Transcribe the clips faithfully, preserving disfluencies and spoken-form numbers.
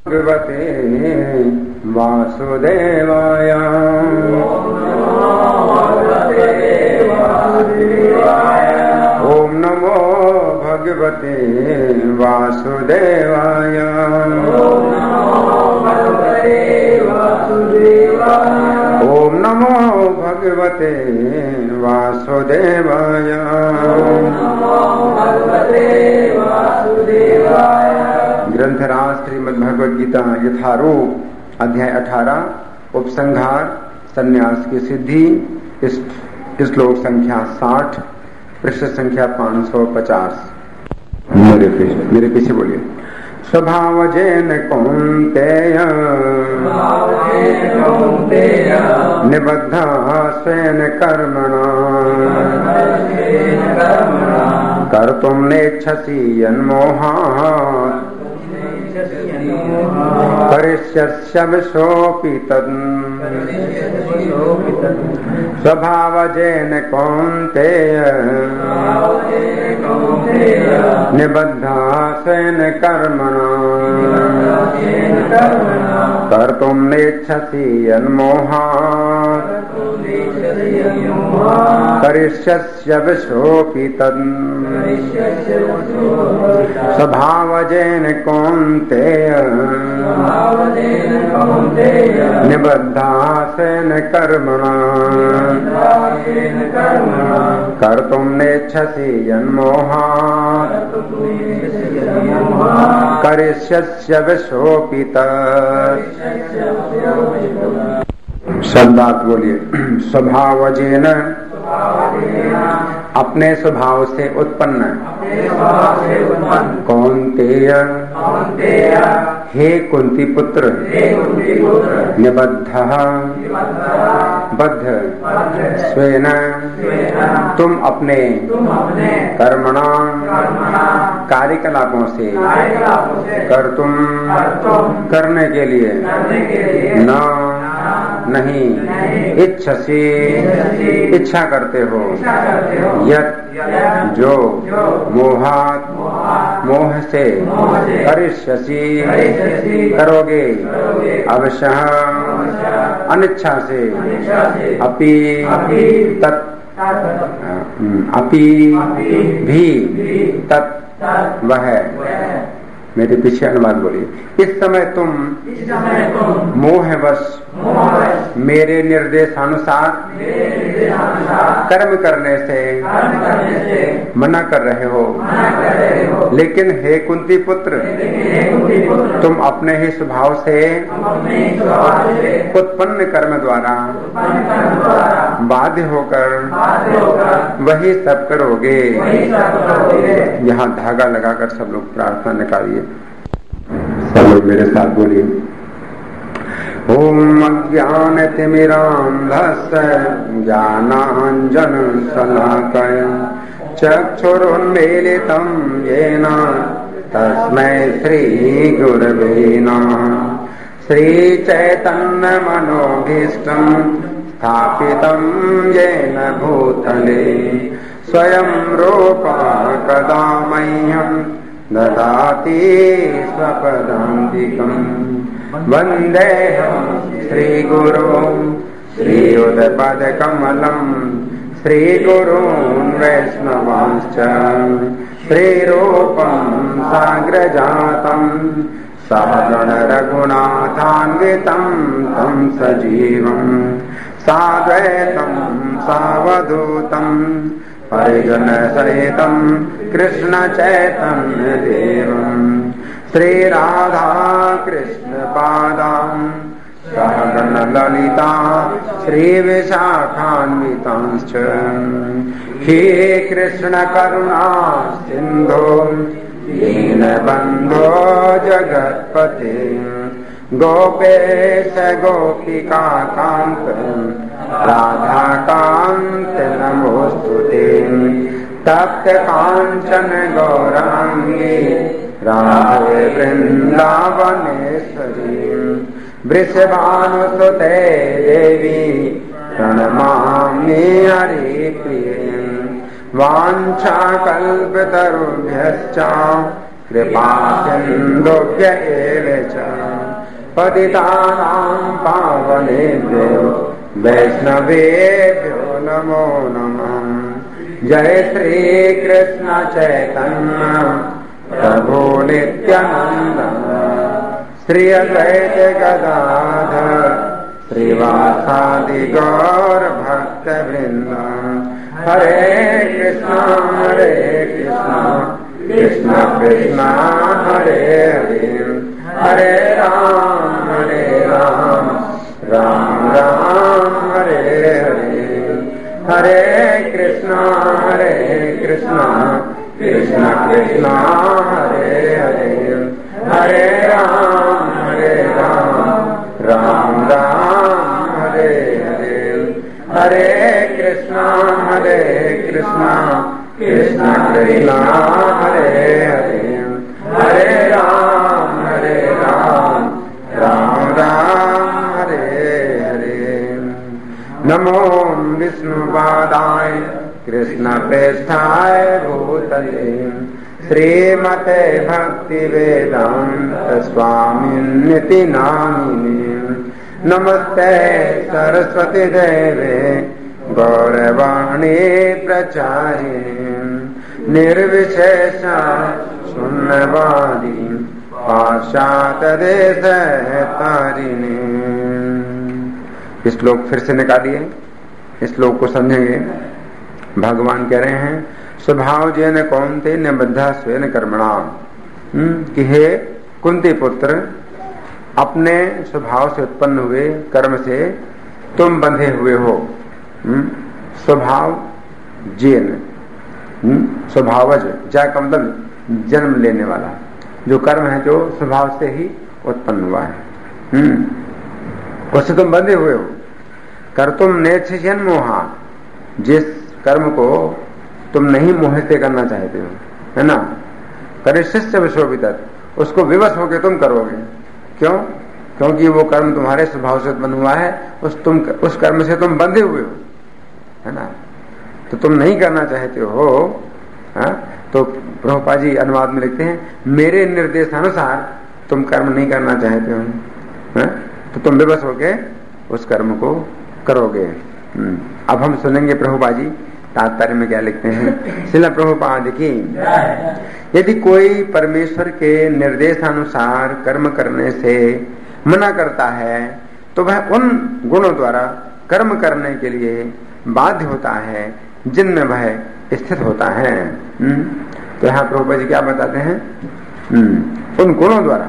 भगवते वासुदेवाय। ओम नमो भगवते वासुदेवाय। ओम नमो भगवते वासुदेवाय। ग्रंथराज श्रीमद् भगवद गीता यथारूप अध्याय अठारह उपसंहार संन्यास की सिद्धि। इस श्लोक संख्या साठ पृष्ठ संख्या पाँच सौ पचास। मेरे पीछे मेरे पीछे बोलिए। स्वभावजेन कौन्तेय निबद्धा स्वेन कर्मणा कर्तुं नेच्छसि यन्मोहात् करिष्यस्यवशोऽपि तत्। स्वभावजेन कौन्तेय निबद्धा स्वेन कर्मणा कर्तुं नेच्छसि यन्मोहात् करिष्यस्यवशोऽपि तत्। स्वभावजेन कौन्तेय निबद्धा स्वेन कर्मणा कर्तुं नेच्छसि यन्मोहात् करिष्यस्यवशोऽपि तत्। शब्दार्थ बोलिए। स्वभावजेन अपने स्वभाव से उत्पन्न कौन्तेय हे कुंती पुत्र निबद्ध बद्ध स्वेन तुम अपने कर्मणा कार्यकलापों से कर तुम करने के लिए न नहीं इच्छसी इच्छा करते हो यत् जो मोहात मोह से करिष्यसि करोगे अवश्य अनिच्छा से अपि तत् अपि भी तत् वह। मेरे पीछे अनुवाद बोलिए। इस समय तुम मोहवश मेरे निर्देशानुसार कर्म करने से मना कर रहे हो, लेकिन हे कुंती पुत्र तुम अपने ही स्वभाव से उत्पन्न कर्म द्वारा बाध्य होकर वही सब करोगे। यहाँ धागा लगाकर सब लोग प्रार्थना निकालिए। सब लोग मेरे साथ बोलिए। ओम अज्ञानतिमिरान्धस्य ज्ञानाञ्जन शलाकया चक्षुरुन्मीलितं येन तस्मै श्रीगुरवे नमः। श्रीचैतन्यमनोभीष्टं स्थापितं येन भूतले स्वयं रूपा कदा मह्यं ददाति स्वपदान्तिकम्। वन्देऽहं श्रीगुरुं श्रीयुतपदकमलं श्रीगुरून् वैष्णवांश्च श्रीरूपं साग्रजातं सहगण रघुनाथान्वितं तं सजीवं साद्वैतं सावधूतं परिजन सहितं कृष्ण चैतन्य देवं श्री राधा कृष्ण पादां सहगण ललिता श्री विशाखान्वितांश्च। हे कृष्ण करुणा सिंधो दीनबन्धो जगत्पते गोपेश गोपिका कांत राधा कांत नमोस्तुते। तप्त कांचन गौरांगी राधे वृंदावनेश्वरी वृषभानुसुते देवी प्रणमामि हरिप्रिये। वाञ्छाकल्पतरुभ्यश्च कृपा सिन्धुभ्य एव च पतितानां पावनेभ्यो वैष्णवेभ्यो नमो नमः। जय श्री कृष्ण चैतन्य प्रभु नित्यानंद श्री अद्वैत गदाधर श्रीवासादि गौर भक्त वृंद। हरे कृष्णा हरे कृष्णा कृष्णा कृष्णा हरे हरे हरे राम हरे राम राम राम हरे हरे। हरे कृष्णा हरे कृष्णा कृष्णा कृष्णा हरे हरे हरे राम हरे राम राम राम हरे हरे। हरे कृष्णा हरे कृष्णा कृष्णा कृष्णा हरे हरे हरे राम हरे राम राम राम हरे हरे। नमो विष्णुपादाय कृष्ण प्रेष्ठाय भूतले श्रीमते भक्ति वेदांत स्वामिन्निति नामिने। नमस्ते सरस्वती देवे गौरवाणी प्रचारिणे निर्विशेष शून्यवादी पाश्चात्य देश तारिणे। इस श्लोक फिर से निकालिए, इस श्लोक को समझेंगे। भगवान कह रहे हैं स्वभाव जैन कौन्ते न बद्धा स्वेन कर्मणा, कि हे कुंती पुत्र अपने स्वभाव से उत्पन्न हुए कर्म से तुम बंधे हुए हो। स्वभाव जैन, स्वभावज जा का मतलब जन्म लेने वाला, जो कर्म है जो स्वभाव से ही उत्पन्न हुआ है, उससे तुम बंधे हुए हो। कर तुम नेच्छन मोहा, जिस कर्म को तुम नहीं मोह से करना चाहते हो, है ना। करे शिष्य विशोभित, उसको विवश होकर तुम करोगे। क्यों? क्योंकि वो कर्म तुम्हारे स्वभाव से उत्पन्न हुआ है, उस तुम उस कर्म से तुम बंधे हुए हो, है ना। तो तुम नहीं करना चाहते हो। हा? तो प्रभुपाद जी अनुवाद में लिखते हैं मेरे निर्देशानुसार तुम कर्म नहीं करना चाहते हो, हा? तो तुम विवश होके उस कर्म को करोगे। अब हम सुनेंगे प्रभुपाद जी तात्पर्य में क्या लिखते हैं। श्रील प्रभुपाद की यदि कोई परमेश्वर के निर्देशानुसार कर्म करने से मना करता है तो वह उन गुणों द्वारा कर्म करने के लिए बाध्य होता है जिनमें वह स्थित होता है। तो यहाँ प्रभुपाद जी क्या बताते हैं, उन गुणों द्वारा,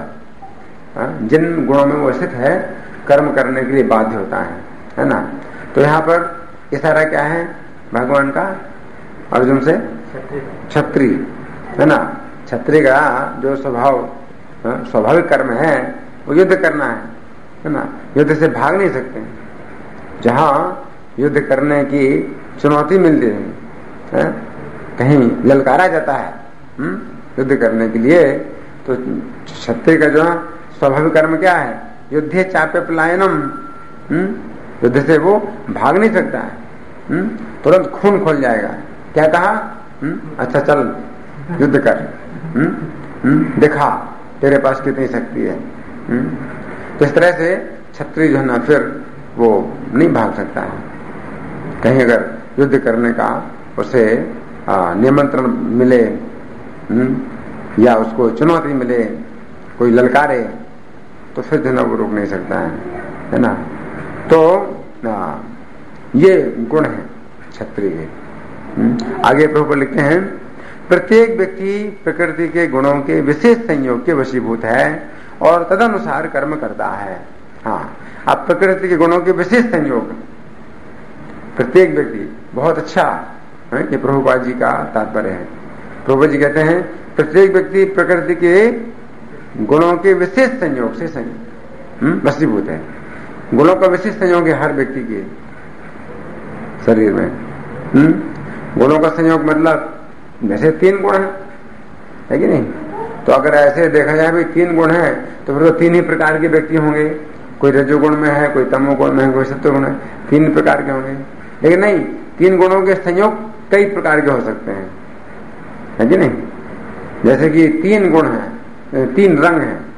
जिन गुणों में वो स्थित है कर्म करने के लिए बाध्य होता है, है ना। तो यहाँ पर इशारा क्या है भगवान का अर्जुन से, क्षत्रिय, है ना। क्षत्रिय का जो स्वभाव स्वाभाविक कर्म है वो युद्ध करना है, है ना। युद्ध से भाग नहीं सकते। जहाँ युद्ध करने की चुनौती मिलती है, है? कहीं ललकारा जाता है हुँ? युद्ध करने के लिए, तो क्षत्रिय का जो स्वाभाविक कर्म क्या है, युद्धे चापे पलायनम, युद्ध से वो भाग नहीं सकता है, तुरंत खून खोल जाएगा। क्या कहा, हुँ? अच्छा चल युद्ध कर, हुँ? हुँ? दिखा तेरे पास कितनी शक्ति है। हुँ? तो इस तरह से क्षत्रिय जो है ना फिर वो नहीं भाग सकता है। कहीं अगर युद्ध करने का उसे निमंत्रण मिले, हुँ? या उसको चुनौती मिले, कोई ललकारे, तो फिर जो है वो रोक नहीं सकता है, है ना। तो आ, ये गुण है क्षत्रिय के। आगे प्रभु लिखते हैं प्रत्येक व्यक्ति प्रकृति के गुणों के विशेष संयोग के वशीभूत है और तदनुसार कर्म करता है। हाँ, अब प्रकृति के गुणों के विशेष संयोग प्रत्येक व्यक्ति, बहुत अच्छा है कि प्रभुपाद जी का तात्पर्य है। प्रभुपाद जी कहते हैं प्रत्येक व्यक्ति प्रकृति के गुणों के विशेष संयोग से संयोग वशीभूत है। गुणों का विशेष संयोग है हर व्यक्ति के शरीर में। हुँ? गुणों का संयोग मतलब जैसे तीन गुण है, है कि नहीं। तो अगर ऐसे देखा जाए भी तीन गुण है तो फिर तो तीन ही प्रकार के व्यक्ति होंगे, कोई रजोगुण में है, कोई तमोगुण में है, कोई सत्वगुण है, तीन प्रकार के होंगे। लेकिन नहीं, तीन गुणों के संयोग कई प्रकार के हो सकते हैं, है कि नहीं। जैसे कि तीन गुण है, तीन रंग है,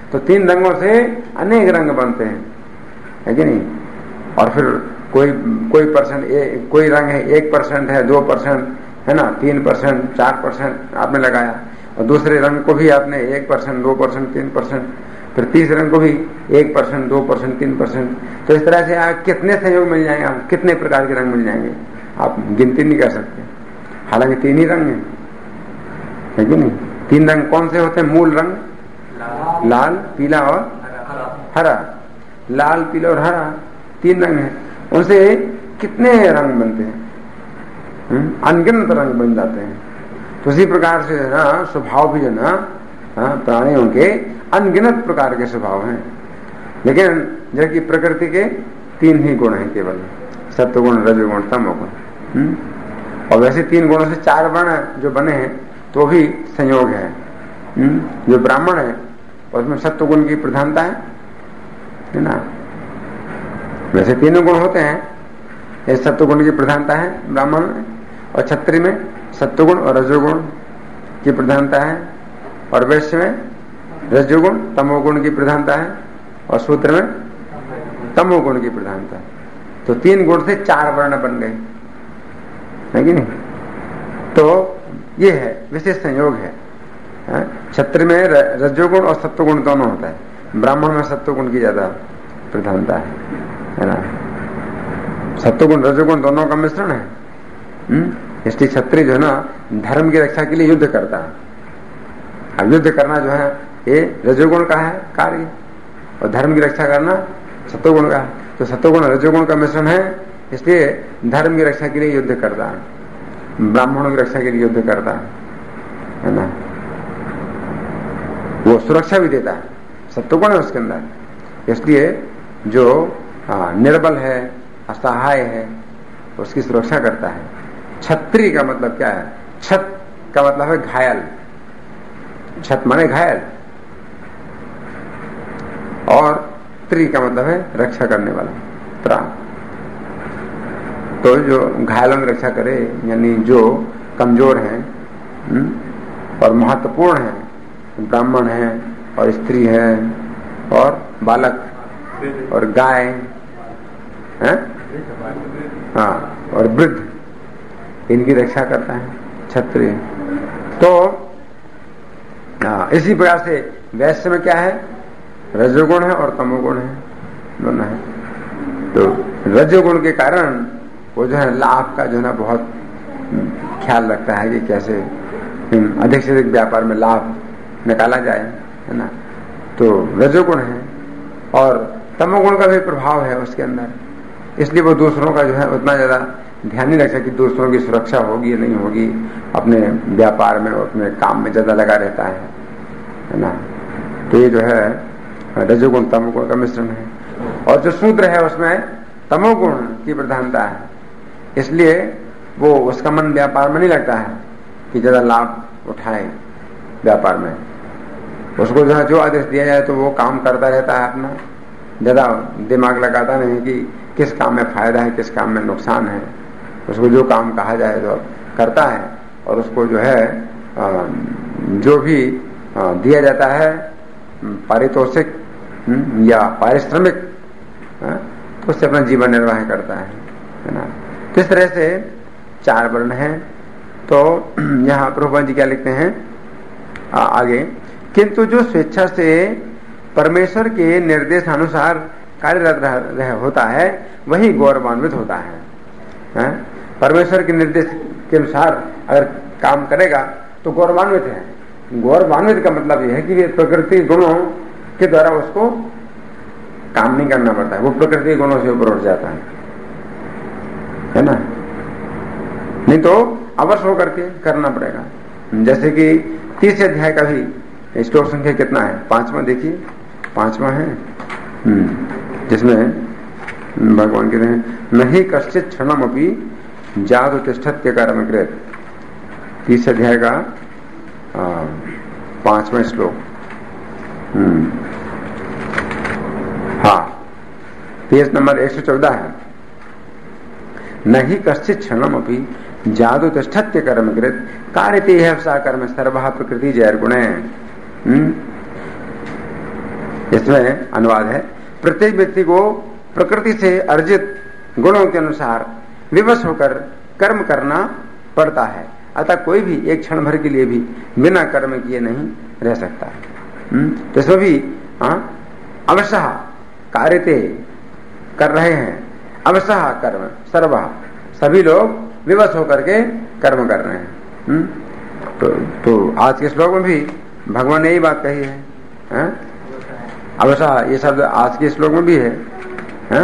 तो तीन रंगों से अनेक रंग बनते हैं, है कि नहीं। और फिर कोई कोई परसेंट, कोई रंग है एक परसेंट है, दो परसेंट है ना, तीन परसेंट, चार परसेंट आपने लगाया, और दूसरे रंग को भी आपने एक परसेंट, दो परसेंट, तीन परसेंट, फिर तीसरे रंग को भी एक परसेंट, दो परसेंट, तीन परसेंट। तो इस तरह से आप कितने संयोग मिल जाएंगे, आप कितने प्रकार के रंग मिल जाएंगे, आप गिनती नहीं कर सकते। हालांकि तीन ही रंग हैं, है कि नहीं। तीन रंग कौन से होते हैं? मूल रंग लाल, पीला और हरा। लाल, पीला और हरा तीन रंग हैं, उनसे कितने रंग बनते हैं? अनगिनत रंग बन जाते हैं। तो उसी प्रकार से है ना स्वभाव भी जो ना प्राणियों के अनगिनत प्रकार के स्वभाव हैं, लेकिन जबकि प्रकृति के तीन ही गुण हैं केवल, सत्वगुण, रजोगुण, तमोगुण। और वैसे तीन गुणों से चार वर्ण जो बने हैं तो भी संयोग है। जो ब्राह्मण है उसमें सत्वगुण की प्रधानता है, है ना। वैसे तीनों गुण होते हैं, ये सत्वगुण की प्रधानता है ब्राह्मण में, और क्षत्रिय में सत्वगुण और रजोगुण की प्रधानता है, और वैश्य में रजोगुण तमोगुण की प्रधानता है, और शूद्र में तमोगुण की प्रधानता है। तो तीन गुण से चार वर्ण बन गए, है कि नहीं। तो ये है विशेष संयोग है। क्षत्रिय में रजोगुण और सत्वगुण दोनों होता है, ब्राह्मण में सत्वगुण की ज्यादा प्रधानता है, है ना। सत्वगुण रजोगुण दोनों का मिश्रण है। इसलिए क्षत्रिय जो है ना धर्म की रक्षा के लिए युद्ध करता है। अब युद्ध करना जो है ये रजोगुण का है कार्य, और धर्म की रक्षा करना सत्वगुण का है। तो सत्वगुण रजोगुण का मिश्रण है, इसलिए धर्म की रक्षा के लिए युद्ध करता है, ब्राह्मणों की रक्षा के लिए युद्ध करता है, है ना। वो सुरक्षा भी देता है, सत्वगुण है उसके अंदर। इसलिए जो निर्बल है, असहाय है, उसकी सुरक्षा करता है। क्षत्रिय का मतलब क्या है? छत का मतलब है घायल, छत माने घायल, और त्रि का मतलब है रक्षा करने वाला, त्राण। तो जो घायलों की रक्षा करे, यानी जो कमजोर हैं और महत्वपूर्ण हैं, ब्राह्मण है और स्त्री है और बालक और गाय है, हाँ, और वृद्ध, इनकी रक्षा करता है क्षत्रिय। तो हाँ, इसी प्रकार से वैश्य में क्या है? रजोगुण है और तमोगुण है, दोनों है। तो रजोगुण के कारण वो जो है लाभ का जो है ना बहुत ख्याल रखता है कि कैसे अधिक से अधिक व्यापार में लाभ निकाला जाए, है ना। तो रजोगुण है, और तमोगुण का भी प्रभाव है उसके अंदर, इसलिए वो दूसरों का जो है उतना ज्यादा ध्यान नहीं रखता कि दूसरों की सुरक्षा होगी या नहीं होगी, अपने व्यापार में और अपने काम में ज्यादा लगा रहता है, है ना। तो ये जो है रजोगुण तमोगुण का मिश्रण है। और जो शूद्र है उसमें तमोगुण की प्रधानता है, इसलिए वो उसका मन व्यापार में नहीं लगता है कि ज्यादा लाभ उठाए व्यापार में। उसको जो है जो आदेश दिया जाए तो वो काम करता रहता है अपना, ज्यादा दिमाग लगाता नहीं कि किस काम में फायदा है, किस काम में नुकसान है। उसको जो काम कहा जाए तो करता है, और उसको जो है जो भी दिया जाता है पारितोषिक या पारिश्रमिक, तो उससे अपना जीवन निर्वाह करता है, है ना। तो इस तरह से चार वर्ण हैं। तो यहाँ प्रभुपाद जी क्या लिखते हैं आ, आगे, किंतु जो स्वेच्छा से परमेश्वर के निर्देशानुसार कार्यरत रह होता है वही गौरवान्वित होता है, है? परमेश्वर के निर्देश के अनुसार अगर काम करेगा तो गौरवान्वित है। गौरवान्वित का मतलब यह है कि प्रकृति गुणों के द्वारा उसको काम नहीं करना पड़ता है, वो प्रकृति गुणों से ऊपर उठ जाता है, है ना। नहीं तो अवश्य होकर के करना पड़ेगा। जैसे कि तीसरे अध्याय का भी श्लोक संख्या कितना है? पांचवा, देखिए पांचवा है, जिसमें भगवान कहते हैं नहीं कश्चित क्षणम अपि जातु तिष्ठत्य कर्म कृत। तीसरे अध्याय का पांचवा श्लोक, हाँ, पेज नंबर एक सौ चौदह है। नहीं कश्चित क्षणम अपि जातु तिष्ठत्य कर्म कृत कार्यते है सा कर्म सर्वः प्रकृति जैर्गुणे। इसमें अनुवाद है, प्रत्येक व्यक्ति को प्रकृति से अर्जित गुणों के अनुसार विवश होकर कर्म करना पड़ता है, अतः कोई भी एक क्षण भर के लिए भी बिना कर्म किए नहीं रह सकता। तो इसमें भी अवश्य कार्यते कर रहे हैं, अवश्य कर्म सर्व, सभी लोग विवश होकर के कर्म कर रहे हैं। तो, तो आज के श्लोक में भी भगवान ने यही बात कही है, है? अवश्य ये शब्द आज के श्लोक में भी है, है?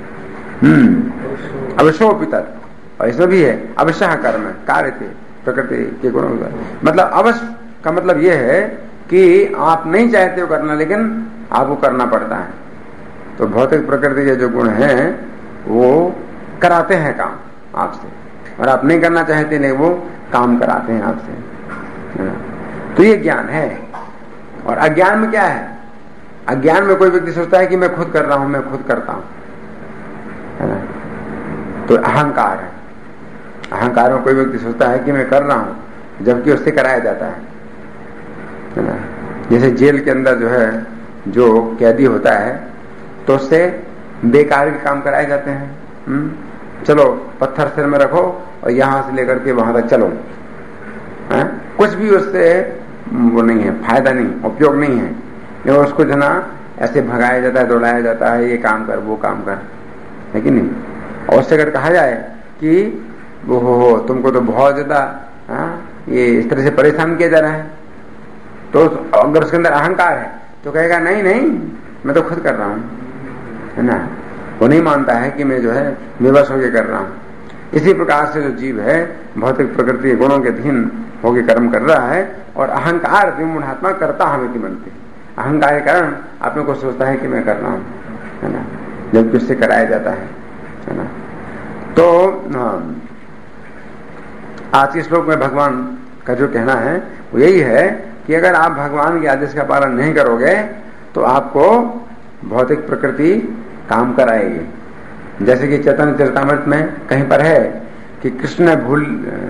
हम्म अवश्योपितर, और इसमें भी है अवश्य कर्म कार्य थे प्रकृति के गुणों का। मतलब अवश्य का मतलब यह है कि आप नहीं चाहते हो करना, लेकिन आपको करना पड़ता है। तो भौतिक प्रकृति के जो गुण हैं वो कराते हैं काम आपसे, और आप नहीं करना चाहते नहीं, वो काम कराते हैं आपसे। तो ये ज्ञान है। और अज्ञान में क्या है? अज्ञान में कोई व्यक्ति सोचता है कि मैं खुद कर रहा हूं, मैं खुद करता हूं, है ना? तो अहंकार है। अहंकार में कोई व्यक्ति सोचता है कि मैं कर रहा हूं, जबकि उससे कराया जाता है, है ना? जैसे जेल के अंदर जो है जो कैदी होता है तो उससे बेकार के काम कराए जाते हैं। हुँ? चलो पत्थर सिर में रखो और यहां से लेकर के वहां तक चलो, है? कुछ भी उससे वो नहीं है, फायदा नहीं, उपयोग नहीं है। ये उसको जो ना ऐसे भगाया जाता है, दौड़ाया जाता है, ये काम कर वो काम कर, है कि नहीं? और उससे अगर कहा जाए कि वो हो, हो तुमको तो बहुत ज्यादा ये इस तरह से परेशान किया जा रहा है, तो अगर उसके अंदर अहंकार है तो कहेगा नहीं नहीं मैं तो खुद कर रहा हूं, है ना? वो नहीं मानता है कि मैं जो है विवश होकर कर रहा हूं। इसी प्रकार से जो जीव है भौतिक प्रकृति के गुणों के अधीन होकर कर्म कर रहा है, और अहंकार विमूढ़ात्मा करता हमें की बनती है। अहंकार के कारण अपने को सोचता है कि मैं कर रहा हूं, है ना? जबकि उससे कराया जाता है, है ना? तो आज के श्लोक में भगवान का जो कहना है वो यही है कि अगर आप भगवान के आदेश का पालन नहीं करोगे तो आपको भौतिक प्रकृति काम कराएगी। जैसे कि चैतन्य चरितामृत में कहीं पर है कि कृष्ण भूल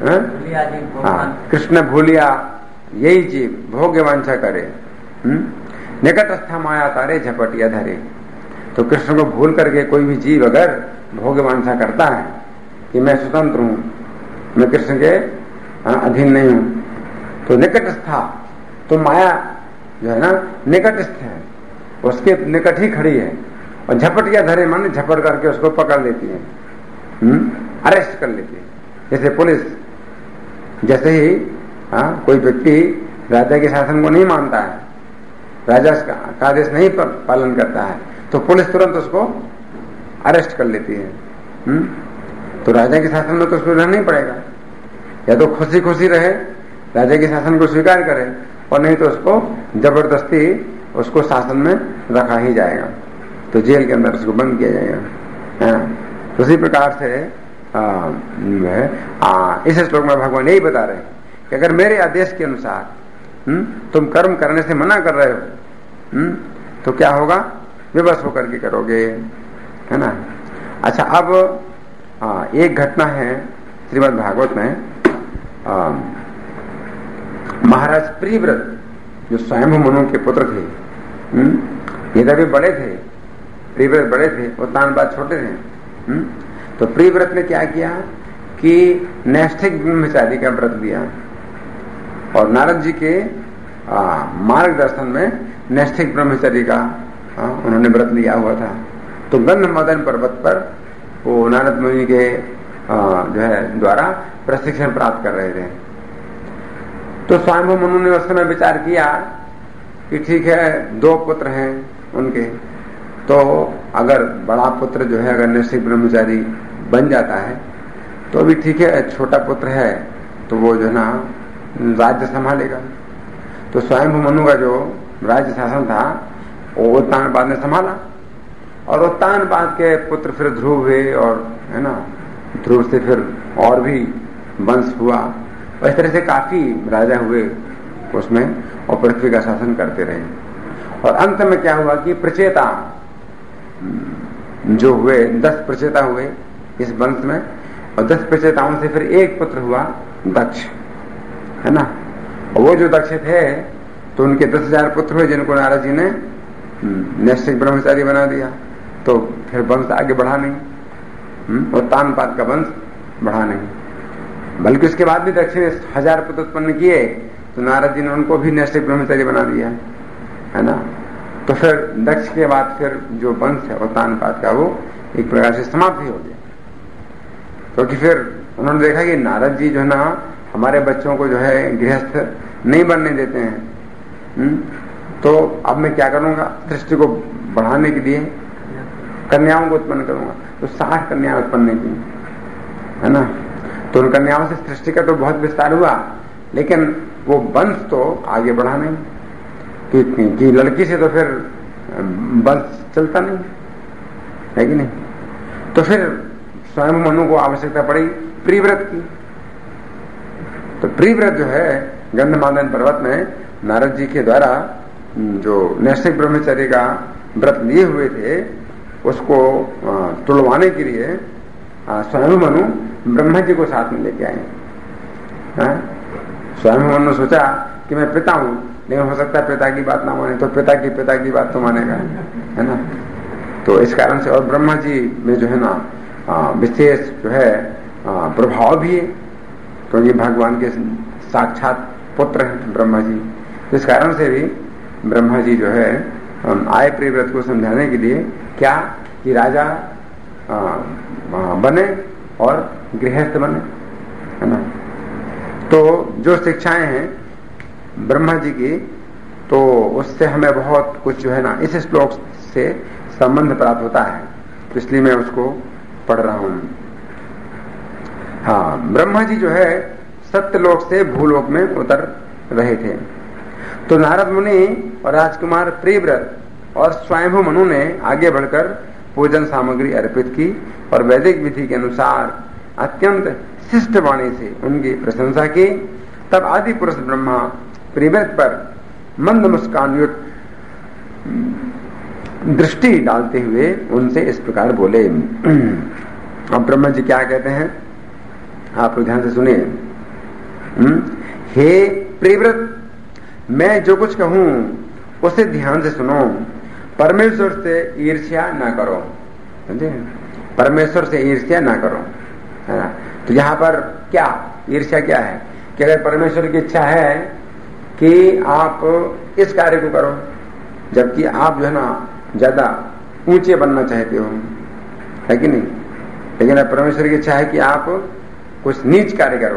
हाँ कृष्ण भूलिया यही जीव भोग्य वांछा करे, निकटस्था माया तारे झपटिया धरे। तो कृष्ण को भूल करके कोई भी जीव अगर भोग्य वांछा करता है कि मैं स्वतंत्र हूं, मैं कृष्ण के अधीन नहीं हूं, तो निकटस्था, तो माया जो है ना निकटस्थ है, उसके निकट ही खड़ी है, और झपटिया धरे मन झपट करके उसको पकड़ लेती है, अरेस्ट कर लेती है। जैसे पुलिस, जैसे ही हाँ कोई व्यक्ति राजा के शासन को नहीं मानता है, राजा का आदेश नहीं पालन करता है, तो पुलिस तुरंत उसको अरेस्ट कर लेती है। हुँ? तो राजा के शासन में तो उसको रहना ही पड़ेगा, या तो खुशी खुशी रहे राजा के शासन को स्वीकार करे, और नहीं तो उसको जबरदस्ती उसको शासन में रखा ही जाएगा, तो जेल के अंदर उसको बंद किया जाएगा। तो उसी प्रकार से आ, आ, इस श्लोक में भगवान यही बता रहे हैं कि अगर मेरे आदेश के अनुसार हुँ, तुम कर्म करने से मना कर रहे हो, हुँ, तो क्या होगा? विवश होकर के करोगे, है ना? अच्छा, अब आ, एक घटना है श्रीमद् भागवत में, आ, महाराज प्रियव्रत जो स्वयं मनु के पुत्र थे, ये तभी बड़े थे, प्रियव्रत बड़े थे, उत्तानपाद छोटे थे। हुँ? तो प्रियव्रत ने क्या किया कि नैष्ठिक ब्रह्मचारी का व्रत लिया, और नारद जी के मार्गदर्शन में नैष्ठिक ब्रह्मचारी का आ, उन्होंने व्रत लिया हुआ था। तो गंध मदन पर्वत पर वो नारद मुनि के आ, जो है द्वारा प्रशिक्षण प्राप्त कर रहे थे। तो स्वयं मनु ने उस समय विचार किया कि ठीक है, दो पुत्र हैं उनके, तो अगर बड़ा पुत्र जो है अगर नैष्ठिक ब्रह्मचारी बन जाता है तो भी ठीक है, छोटा पुत्र है तो वो जो है ना राज्य संभालेगा। तो स्वयं मनु का जो राज्य शासन था वो उत्तानपाद ने संभाला, और उत्तानपाद के पुत्र फिर ध्रुव हुए, और है ना ध्रुव से फिर और भी वंश हुआ, और इस तरह से काफी राजा हुए उसमें, और पृथ्वी का शासन करते रहे। और अंत में क्या हुआ कि प्रचेता जो हुए, दस प्रचेता हुए इस वंश में, और दस प्रचेताओं से फिर एक पुत्र हुआ दक्ष, है ना? और वो जो दक्ष थे तो उनके दस हजार पुत्र हुए जिनको नारद जी ने नैष्ठिक ब्रह्मचारी बना दिया तो फिर वंश आगे बढ़ा नहीं, और तानपात का वंश बढ़ा नहीं। बल्कि उसके बाद भी दक्ष ने हजार पुत्र उत्पन्न किए तो नारद जी ने उनको भी नैष्ठिक ब्रह्मचारी बना दिया है ना। तो फिर दक्ष के बाद फिर जो वंश है वो तानपात का वो एक प्रकार से समाप्त ही हो गया, क्योंकि तो फिर उन्होंने देखा कि नारद जी जो है ना हमारे बच्चों को जो है गृहस्थ नहीं बनने देते हैं, हुँ? तो अब मैं क्या करूंगा, दृष्टि को बढ़ाने के लिए कन्याओं को उत्पन्न करूंगा। तो साठ कन्या उत्पन्न की है ना। तो उन कन्याओं से सृष्टि का तो बहुत विस्तार हुआ, लेकिन वो वंश तो आगे बढ़ा नहीं कि, कि लड़की से तो फिर वंश चलता नहीं है कि नहीं। तो फिर स्वयं मनु को आवश्यकता पड़ी प्रिव्रत की। तो प्रिव्रत जो है गंधमादन पर्वत में नारद जी के द्वारा जो नैष्ठिक ब्रह्मचर्य का व्रत लिए हुए थे उसको तुड़वाने के लिए स्वयं मनु ब्रह्मा जी को साथ में लेके आए। स्वयं मनु सोचा कि मैं पिता हूं, लेकिन हो सकता है पिता की बात ना माने, तो पिता की पिता की बात तो मानेगा, है ना। तो इस कारण से, और ब्रह्मा जी में जो है ना विशेष जो है प्रभाव भी है, क्योंकि तो भगवान के साक्षात पुत्र हैं ब्रह्मा जी। तो इस कारण से भी ब्रह्मा जी जो है आए प्रिव्रत को समझाने के लिए क्या कि राजा आ, आ, बने और गृहस्थ बने, है ना। तो जो शिक्षाएं हैं ब्रह्मा जी की, तो उससे हमें बहुत कुछ जो है ना इस श्लोक से संबंध प्राप्त होता है, तो इसलिए मैं उसको पढ़ रहा हूं। हाँ, ब्रह्मा जी जो है सत्यलोक से भूलोक में उतर रहे थे, तो नारद मुनि और राजकुमार प्रिव्रत और स्वयंभू मनु ने आगे बढ़कर पूजन सामग्री अर्पित की और वैदिक विधि के अनुसार अत्यंत शिष्ट वाणी से उनकी प्रशंसा की। तब आदि पुरुष ब्रह्मा प्रिव्रत पर मंद मुस्कान युक्त दृष्टि डालते हुए उनसे इस प्रकार बोले। अब ब्रह्मा जी क्या कहते हैं आप लोग ध्यान से सुनिए। हे प्रिव्रत, मैं जो कुछ कहूं उसे ध्यान से सुनो। परमेश्वर से ईर्ष्या ना करो, समझे। परमेश्वर से ईर्ष्या ना करो, है ना। तो यहाँ पर क्या ईर्ष्या क्या है कि अगर परमेश्वर की इच्छा है कि आप इस कार्य को करो, जबकि आप जो है ना ज्यादा ऊंचे बनना चाहते हो, है कि नहीं। लेकिन परमेश्वर की इच्छा है कि आप कुछ नीच कार्य करो,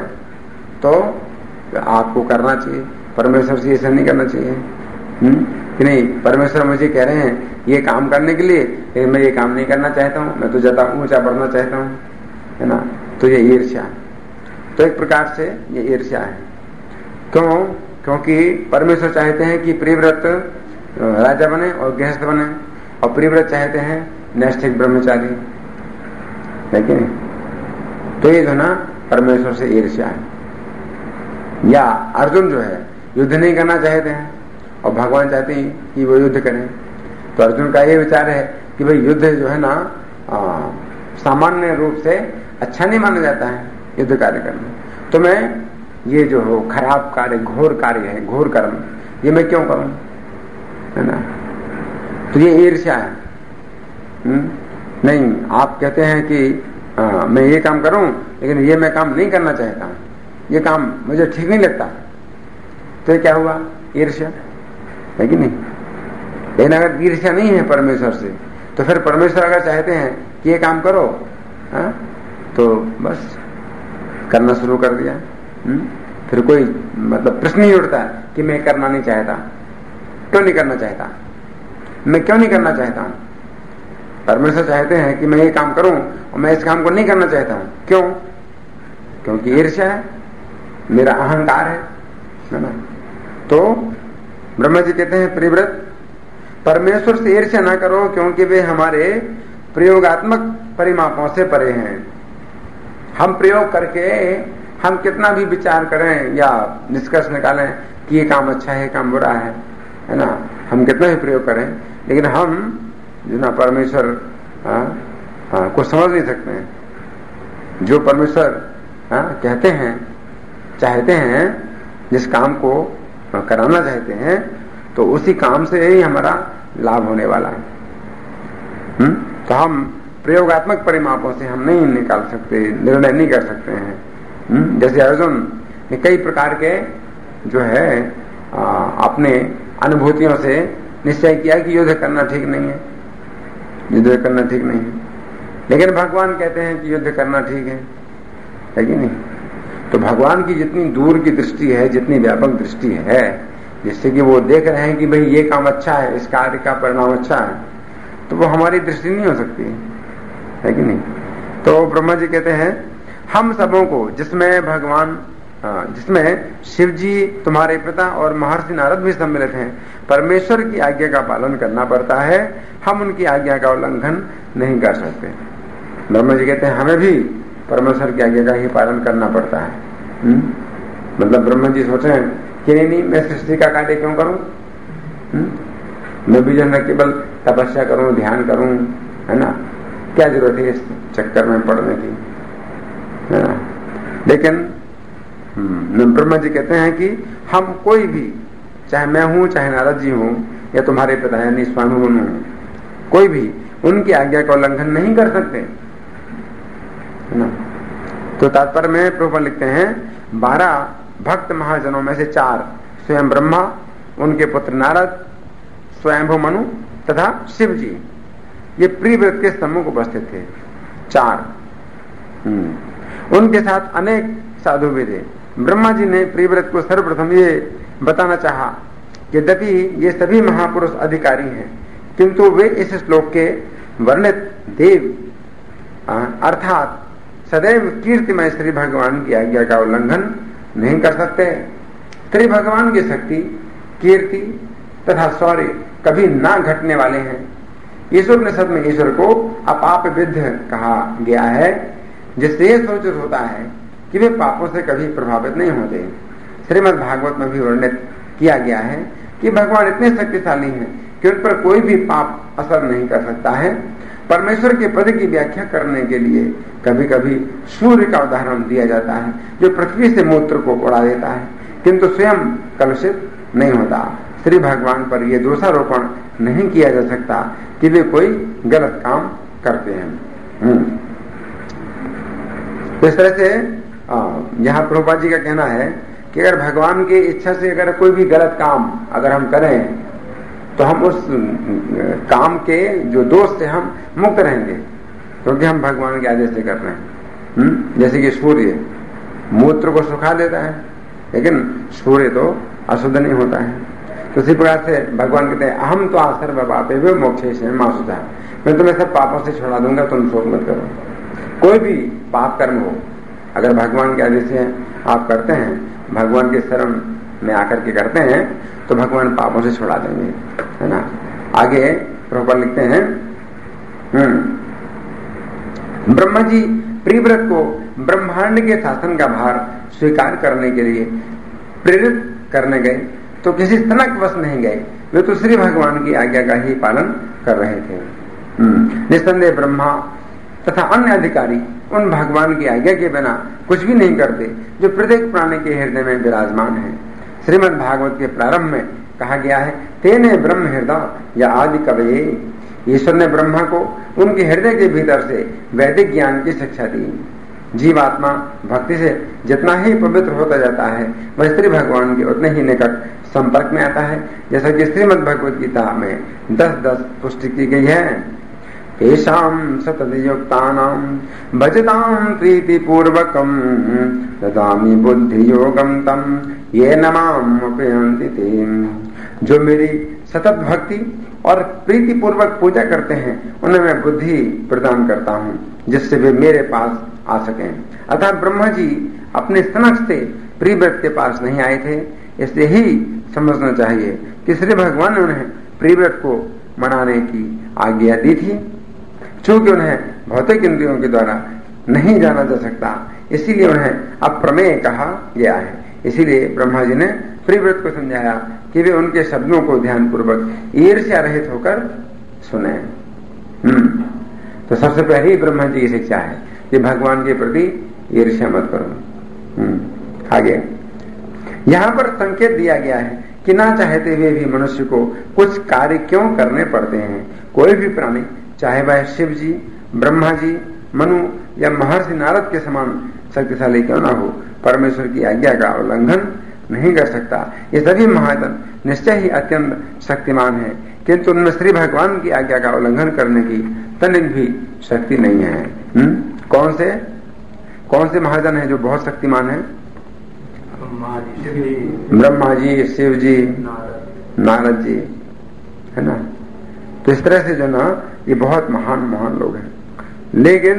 तो आपको करना चाहिए। परमेश्वर से ऐसा नहीं करना चाहिए हुँ? कि नहीं, परमेश्वर मुझे कह रहे हैं ये काम करने के लिए, लेकिन मैं ये काम नहीं करना चाहता हूं, मैं तो ज्यादा ऊंचा बढ़ना चाहता हूं, है ना। तो ये ईर्ष्या, तो एक प्रकार से ये ईर्ष्या है। क्यों? क्योंकि परमेश्वर चाहते हैं कि प्रिव्रत राजा बने और गृहस्थ बने, और प्रिव्रत चाहते हैं नैष्ठिक ब्रह्मचारी, है कि नहीं। तो ये जो ना परमेश्वर से ईर्ष्या है। या अर्जुन जो है युद्ध नहीं करना चाहते हैं और भगवान चाहते हैं कि वो युद्ध करें, तो अर्जुन का ये विचार है कि भाई युद्ध जो है ना सामान्य रूप से अच्छा नहीं माना जाता है युद्ध कार्य करना, तो मैं ये जो हो खराब कार्य, घोर कार्य है, घोर कर्म, ये मैं क्यों करूं, है ना। तो ये ईर्ष्या है। हुँ? नहीं, आप कहते हैं कि आ, मैं ये काम करूं, लेकिन ये मैं काम नहीं करना चाहता, ये काम मुझे ठीक नहीं लगता, तो ये क्या हुआ, ईर्ष्या, है कि नहीं। लेकिन अगर ईर्ष्या नहीं है परमेश्वर से, तो फिर परमेश्वर अगर चाहते हैं कि ये काम करो, हा? तो बस करना शुरू कर दिया। हुँ? फिर कोई मतलब प्रश्न नहीं उठता कि मैं करना नहीं चाहता। क्यों नहीं करना चाहता, मैं क्यों नहीं करना चाहता हूं। परमेश्वर चाहते हैं कि मैं ये काम करूं और मैं इस काम को नहीं करना चाहता हूं। क्यों? क्योंकि ईर्ष्या है, मेरा अहंकार है, है ना। तो ब्रह्मा जी कहते हैं प्रिव्रत, परमेश्वर से ईर्ष्या ना करो, क्योंकि वे हमारे प्रयोगात्मक परिमापों से परे हैं। हम प्रयोग करके हम कितना भी विचार करें या निष्कर्ष निकालें कि ये काम अच्छा है, ये काम बुरा है, है ना, हम कितना भी प्रयोग करें, लेकिन हम जो ना परमेश्वर को समझ नहीं सकते हैं। जो परमेश्वर आ, कहते हैं, चाहते हैं, जिस काम को कराना चाहते हैं, तो उसी काम से ही हमारा लाभ होने वाला है। हुँ? तो हम प्रयोगात्मक परिमापों से हम नहीं निकाल सकते, निर्णय नहीं कर सकते हैं। हुँ? जैसे अर्जुन ने कई प्रकार के जो है आ, अपने अनुभूतियों से निश्चय किया कि युद्ध करना ठीक नहीं है, युद्ध करना ठीक नहीं है, लेकिन भगवान कहते हैं कि युद्ध करना ठीक है, है कि नहीं? तो भगवान की जितनी दूर की दृष्टि है, जितनी व्यापक दृष्टि है, जिससे कि वो देख रहे हैं कि भाई ये काम अच्छा है, इस कार्य का परिणाम अच्छा है, तो वो हमारी दृष्टि नहीं हो सकती है, है कि नहीं? तो ब्रह्मा जी कहते हैं हम सबों को, जिसमें भगवान, जिसमें शिव जी, तुम्हारे पिता और महर्षि नारद भी सम्मिलित हैं, परमेश्वर की आज्ञा का पालन करना पड़ता है, हम उनकी आज्ञा का उल्लंघन नहीं कर सकते। ब्रह्मा जी कहते हैं हमें भी परमेश्वर की आज्ञा का ही पालन करना पड़ता है। हुँ? मतलब ब्रह्मा जी सोचे कि नहीं नहीं मैं सृष्टि का कार्य क्यों करूं, मैं भी जो है केवल तपस्या करूं, ध्यान करूं, है ना, क्या जरूरत है इस चक्कर में पड़ने की, है ना? लेकिन ब्रह्मा जी कहते हैं कि हम कोई भी, चाहे मैं हूं, चाहे नारद जी हूं, या तुम्हारे पिता यानी स्वामी हूं, कोई भी उनकी आज्ञा का उल्लंघन नहीं कर सकते, है ना? तो तात्पर्य में प्रभुपाद लिखते हैं बारह भक्त महाजनों में से चार, स्वयं ब्रह्मा, उनके पुत्र नारद, स्वयंभू मनु तथा शिव जी, ये प्रिव्रत के सम्मुख उपस्थित थे, चार। उनके साथ अनेक साधु भी थे। ब्रह्मा जी ने प्रिव्रत को सर्वप्रथम ये बताना चाहा कि यद्यपि ये सभी महापुरुष अधिकारी हैं, किंतु वे इस श्लोक के वर्णित देव अर्थात सदैव कीर्तिमय श्री भगवान की आज्ञा का उल्लंघन नहीं कर सकते। श्री भगवान की शक्ति, कीर्ति तथा शौर्य कभी ना घटने वाले हैं। ईश्वर ने सद में ईश्वर को अपाप विद्ध कहा गया है, जिससे यह सूचित होता है कि वे पापों से कभी प्रभावित नहीं होते। श्रीमद् भागवत में भी वर्णित किया गया है कि भगवान इतने शक्तिशाली हैं कि उन पर कोई भी पाप असर नहीं कर सकता है। परमेश्वर के पद की व्याख्या करने के लिए कभी कभी सूर्य का उदाहरण दिया जाता है, जो पृथ्वी से मूत्र को उड़ा देता है, किंतु स्वयं कलुषित नहीं होता। श्री भगवान पर यह दोषारोपण नहीं किया जा सकता कि वे कोई गलत काम करते हैं। इस तरह से यहाँ प्रभुपाद जी का कहना है कि अगर भगवान की इच्छा से अगर कोई भी गलत काम अगर हम करें, तो हम उस काम के जो दोष से हम मुक्त रहेंगे, क्योंकि हम भगवान के आदेश से कर रहे हैं। जैसे कि सूर्य मूत्र को सुखा देता है, लेकिन सूर्य तो अशुद्ध नहीं होता है। तो इसी प्रकार से भगवान कहते हैं अहम तो आसर्व पापे वे मोक्षेश मासुता, मैं तुम्हें सब पापों से छुड़ा दूंगा, तुम शोक मत करो। कोई भी पाप कर्म हो, अगर भगवान के आदेश से आप करते हैं, भगवान के शरण में आकर के करते हैं, तो भगवान पापों से छुड़ा देंगे, है ना। आगे प्रभुपाद लिखते हैं ब्रह्मा जी प्रिव्रत को ब्रह्मांड के शासन का भार स्वीकार करने के लिए प्रेरित करने गए, तो किसी तनक वश नहीं गए, वे तो श्री भगवान की आज्ञा का ही पालन कर रहे थे। निस्संदेह ब्रह्मा तथा अन्य अधिकारी उन भगवान की आज्ञा के बिना कुछ भी नहीं करते, जो प्रत्येक प्राणी के हृदय में विराजमान है। श्रीमद् भागवत के प्रारंभ में कहा गया है, तेने ब्रह्म हृदय या आदि कवये, ईश्वर ने ब्रह्मा को उनके हृदय के भीतर से वैदिक ज्ञान की शिक्षा दी। जीवात्मा भक्ति से जितना ही पवित्र होता जाता है, वह श्री भगवान के उतने ही निकट संपर्क में आता है, जैसा कि श्रीमद् भगवद गीता में दस दस पुष्टि की गई है। तेषां सततयुक्तानां भजतां प्रीतिपूर्वकं ददामि बुद्धि योगं तं येन माम् उपयन्ति ते। जो मेरी सतत भक्ति और प्रीतिपूर्वक पूजा करते हैं, उन्हें मैं बुद्धि प्रदान करता हूँ, जिससे वे मेरे पास आ सकें। अर्थात ब्रह्मा जी अपने सनक से प्रिव्रत के पास नहीं आए थे, इसलिए ही समझना चाहिए कि श्री भगवान ने उन्हें प्रिव्रत को मनाने की आज्ञा दी थी। चूंकि उन्हें भौतिक इंद्रियों के द्वारा नहीं जाना जा सकता, इसीलिए उन्हें अप्रमेय कहा गया है। इसीलिए ब्रह्मा जी ने प्रिव्रत को समझाया कि वे उनके शब्दों को ध्यान पूर्वक ईर्ष्या रहित होकर सुने। हम्म तो सबसे पहली ब्रह्मा जी की शिक्षा है कि भगवान के प्रति ईर्ष्या मत करो। हम्म आगे यहाँ पर संकेत दिया गया है कि ना चाहते हुए भी मनुष्य को कुछ कार्य क्यों करने पड़ते हैं। कोई भी प्राणी, चाहे वह शिव जी, ब्रह्मा जी, मनु या महर्षि नारद के समान शक्तिशाली क्यों ना हो, परमेश्वर की आज्ञा का उल्लंघन नहीं कर सकता। ये सभी महाजन निश्चय ही अत्यंत शक्तिमान है, किंतु उनमें श्री भगवान की आज्ञा का उल्लंघन करने की तनिक भी शक्ति नहीं है। हुँ? कौन से कौन से महाजन है जो बहुत शक्तिमान है? ब्रह्मा जी, शिव जी, नारद जी, है ना। तो इस तरह से जो ना ये बहुत महान महान लोग हैं, लेकिन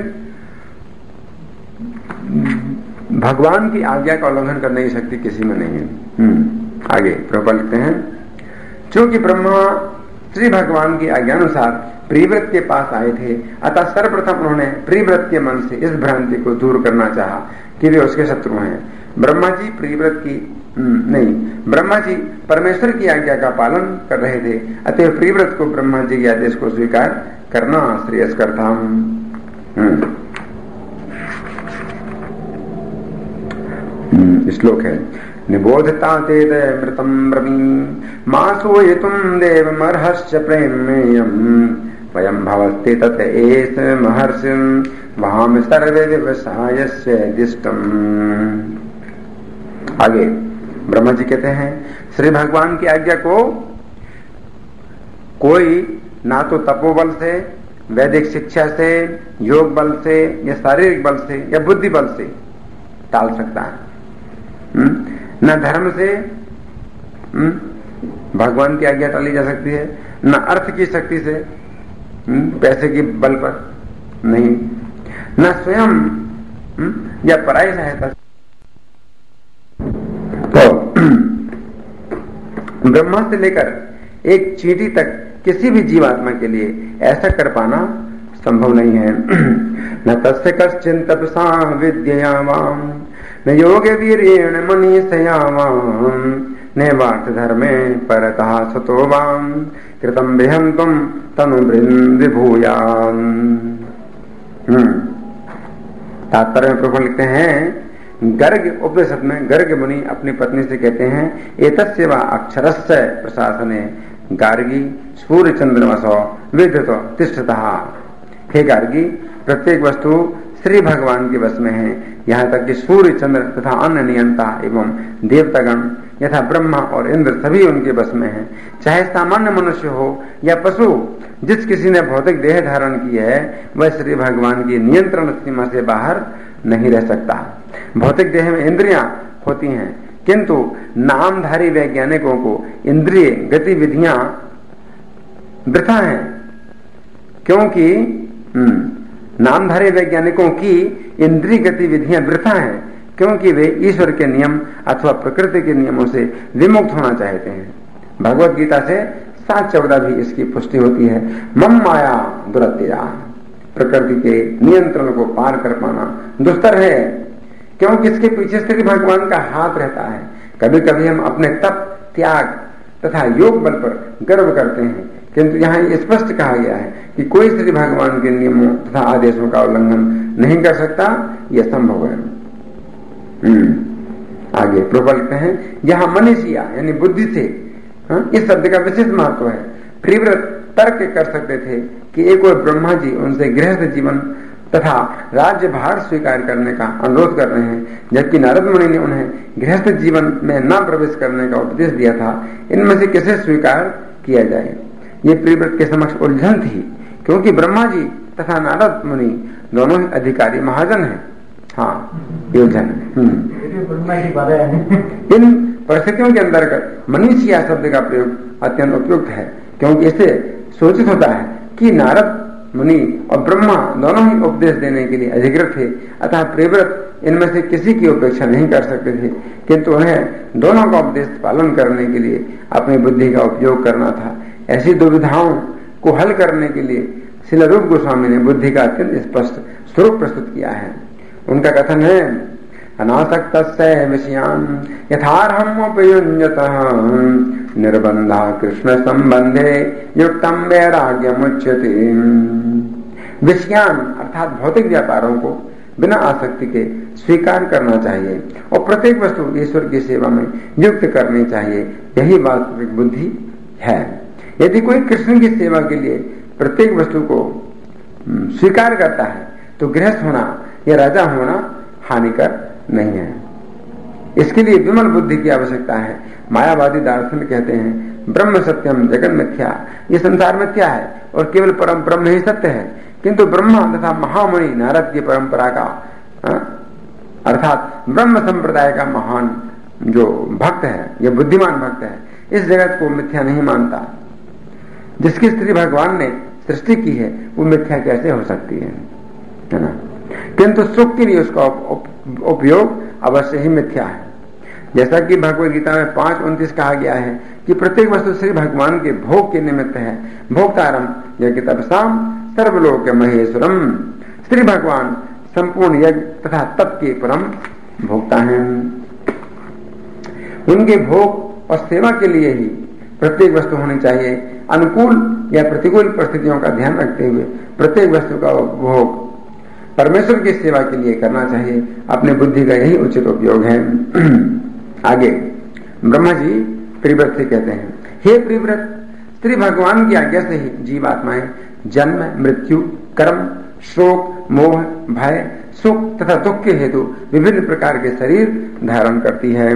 भगवान की आज्ञा का उल्लंघन करने की शक्ति किसी में नहीं है। आगे प्रभुपाद लिखते हैं, चूंकि ब्रह्मा श्री भगवान की आज्ञानुसार प्रिव्रत के पास आए थे, अतः सर्वप्रथम उन्होंने प्रिव्रत के मन से इस भ्रांति को दूर करना चाहा कि वे उसके शत्रु हैं। ब्रह्मा जी प्रिव्रत की नहीं ब्रह्मा जी परमेश्वर की आज्ञा का पालन कर रहे थे, अतः प्रिव्रत को ब्रह्मा जी के आदेश को स्वीकार करना श्रेयस्कर था। श्लोक है, निबोधता ते मृतम ब्रवीम मासो ये तुम देव मर्हश्च प्रेमेयम वयम भवस्ते तत एस महर्षिम वहां सर्वे व्यवसायस्य दिष्टम। आगे ब्रह्मा जी कहते हैं, श्री भगवान की आज्ञा को कोई ना तो तपोबल से, वैदिक शिक्षा से, योग बल से या शारीरिक बल से या बुद्धि बल से टाल सकता है, न धर्म से भगवान की आज्ञा टाली जा सकती है, न अर्थ की शक्ति से, पैसे की बल पर नहीं, न स्वयं या पराई सहायता। तो ब्रह्मा से लेकर एक चींटी तक किसी भी जीवात्मा के लिए ऐसा कर पाना संभव नहीं है। न तस्य कश्चिन तपसा विद्ययावाम न योगे वीरेण मनीषयावाम ने वार्थ धर्मे परतः सतोवाम कृतम विहंतुम तनु विभूयाम। तात्पर्य में प्रभु लिखते हैं, गर्ग उपनिषद में गर्ग मुनि अपनी पत्नी से कहते हैं, एतस्य वा अक्षरस्य प्रशासने गार्गी सूर्य चंद्रमसो विद्युतो तिष्ठतः। हे गार्गी, प्रत्येक वस्तु श्री भगवान के वश में है, यहाँ तक कि सूर्य चंद्र तथा अन्य नियंता एवं देवतागण यथा ब्रह्मा और इंद्र सभी उनके बस में हैं। चाहे सामान्य मनुष्य हो या पशु, जिस किसी ने भौतिक देह धारण की है वह श्री भगवान की नियंत्रण सीमा से बाहर नहीं रह सकता। भौतिक देह में इंद्रियां होती हैं, किंतु नामधारी वैज्ञानिकों को इंद्रिय गतिविधियां वृथा हैं, क्योंकि नामधारी वैज्ञानिकों की इंद्रिय गतिविधियां वृथा हैं, क्योंकि वे ईश्वर के नियम अथवा प्रकृति के नियमों से विमुक्त होना चाहते हैं। भगवत गीता से सात चौदह भी इसकी पुष्टि होती है। मम माया दुरत्या, प्रकृति के नियंत्रण को पार कर पाना दुस्तर है, क्योंकि इसके पीछे श्री भगवान का हाथ रहता है। कभी कभी हम अपने तप, त्याग तथा योग बल पर गर्व करते हैं, किंतु यहाँ ये स्पष्ट कहा गया है कि कोई श्री भगवान के नियमों तथा आदेशों का उल्लंघन नहीं कर सकता, यह संभव है। आगे प्रभु लिखते हैं, यहाँ मनीषिया यानी बुद्धि से, हाँ, इस शब्द का विशेष महत्व है। प्रिव्रत तर्क कर सकते थे कि एक और ब्रह्मा जी उनसे गृहस्थ जीवन तथा राज्य भार स्वीकार करने का अनुरोध कर रहे हैं, जबकि नारद मुनि ने उन्हें गृहस्थ जीवन में न प्रवेश करने का उपदेश दिया था। इनमें से किसे स्वीकार किया जाए, ये प्रिव्रत के समक्ष उलझन थी, क्योंकि ब्रह्मा जी तथा नारद मुनि दोनों ही अधिकारी महाजन हैं। हाँ, ये उलझन इन परिस्थितियों के अंतर्गत मनीषिया शब्द का प्रयोग अत्यंत उपयुक्त है, क्योंकि इससे सूचित होता है कि नारद मुनि और ब्रह्मा दोनों ही उपदेश देने के लिए अधिकृत थे, अतः प्रिव्रत इनमें से किसी की उपेक्षा नहीं कर सकते थे, किंतु उन्हें दोनों का उपदेश पालन करने के लिए अपनी बुद्धि का उपयोग करना था। ऐसी दुविधाओं को हल करने के लिए श्रील रूप गोस्वामी ने बुद्धि का अत्यंत स्पष्ट स्वरूप प्रस्तुत किया है। उनका कथन है, अनासक्त विषयान यथार्हम उपयुञ्जतः निर्बंधा कृष्ण संबंधे युक्तम वैराग्यम उच्यते। विषयान अर्थात भौतिक व्यापारों को बिना आसक्ति के स्वीकार करना चाहिए और प्रत्येक वस्तु ईश्वर की सेवा में युक्त करनी चाहिए। यही वास्तविक बुद्धि है। यदि कोई कृष्ण की सेवा के लिए प्रत्येक वस्तु को स्वीकार करता है तो गृहस्थ होना या राजा होना हानिकर नहीं है। इसके लिए विमल बुद्धि की आवश्यकता है। मायावादी दार्शनिक कहते हैं ब्रह्म सत्यम जगन मिथ्या, ये संसार मिथ्या है और केवल परम ब्रह्म ही सत्य है। किंतु ब्रह्मा तथा महामुनि नारद की परंपरा का अर्थात ब्रह्म संप्रदाय का महान जो भक्त है, यह बुद्धिमान भक्त है, इस जगत को मिथ्या नहीं मानता। जिसकी स्त्री भगवान ने सृष्टि की है वो मिथ्या कैसे हो सकती है, है ना। किंतु सुख के लिए उसका उपयोग अवश्य ही मिथ्या है। जैसा कि भगवद गीता में पांच उनतीस कहा गया है कि प्रत्येक वस्तु श्री भगवान के भोग के निमित्त है। भोक्तारम यज्ञ तपसाम सर्वलोक महेश्वरम, श्री भगवान संपूर्ण यज्ञ तथा तप के परम भोक्ता हैं। उनके भोग और सेवा के लिए ही प्रत्येक वस्तु होनी चाहिए। अनुकूल या प्रतिकूल परिस्थितियों का ध्यान रखते हुए प्रत्येक वस्तु का भोग परमेश्वर की सेवा के लिए करना चाहिए। अपने बुद्धि का यही उचित उपयोग है। आगे ब्रह्मा जी प्रिव्रत से कहते हैं, हे प्रिव्रत, श्री भगवान की आज्ञा से ही जीवात्माएं जन्म, मृत्यु, कर्म, शोक, मोह, भय, सुख तथा दुख के हेतु विभिन्न प्रकार के शरीर धारण करती है।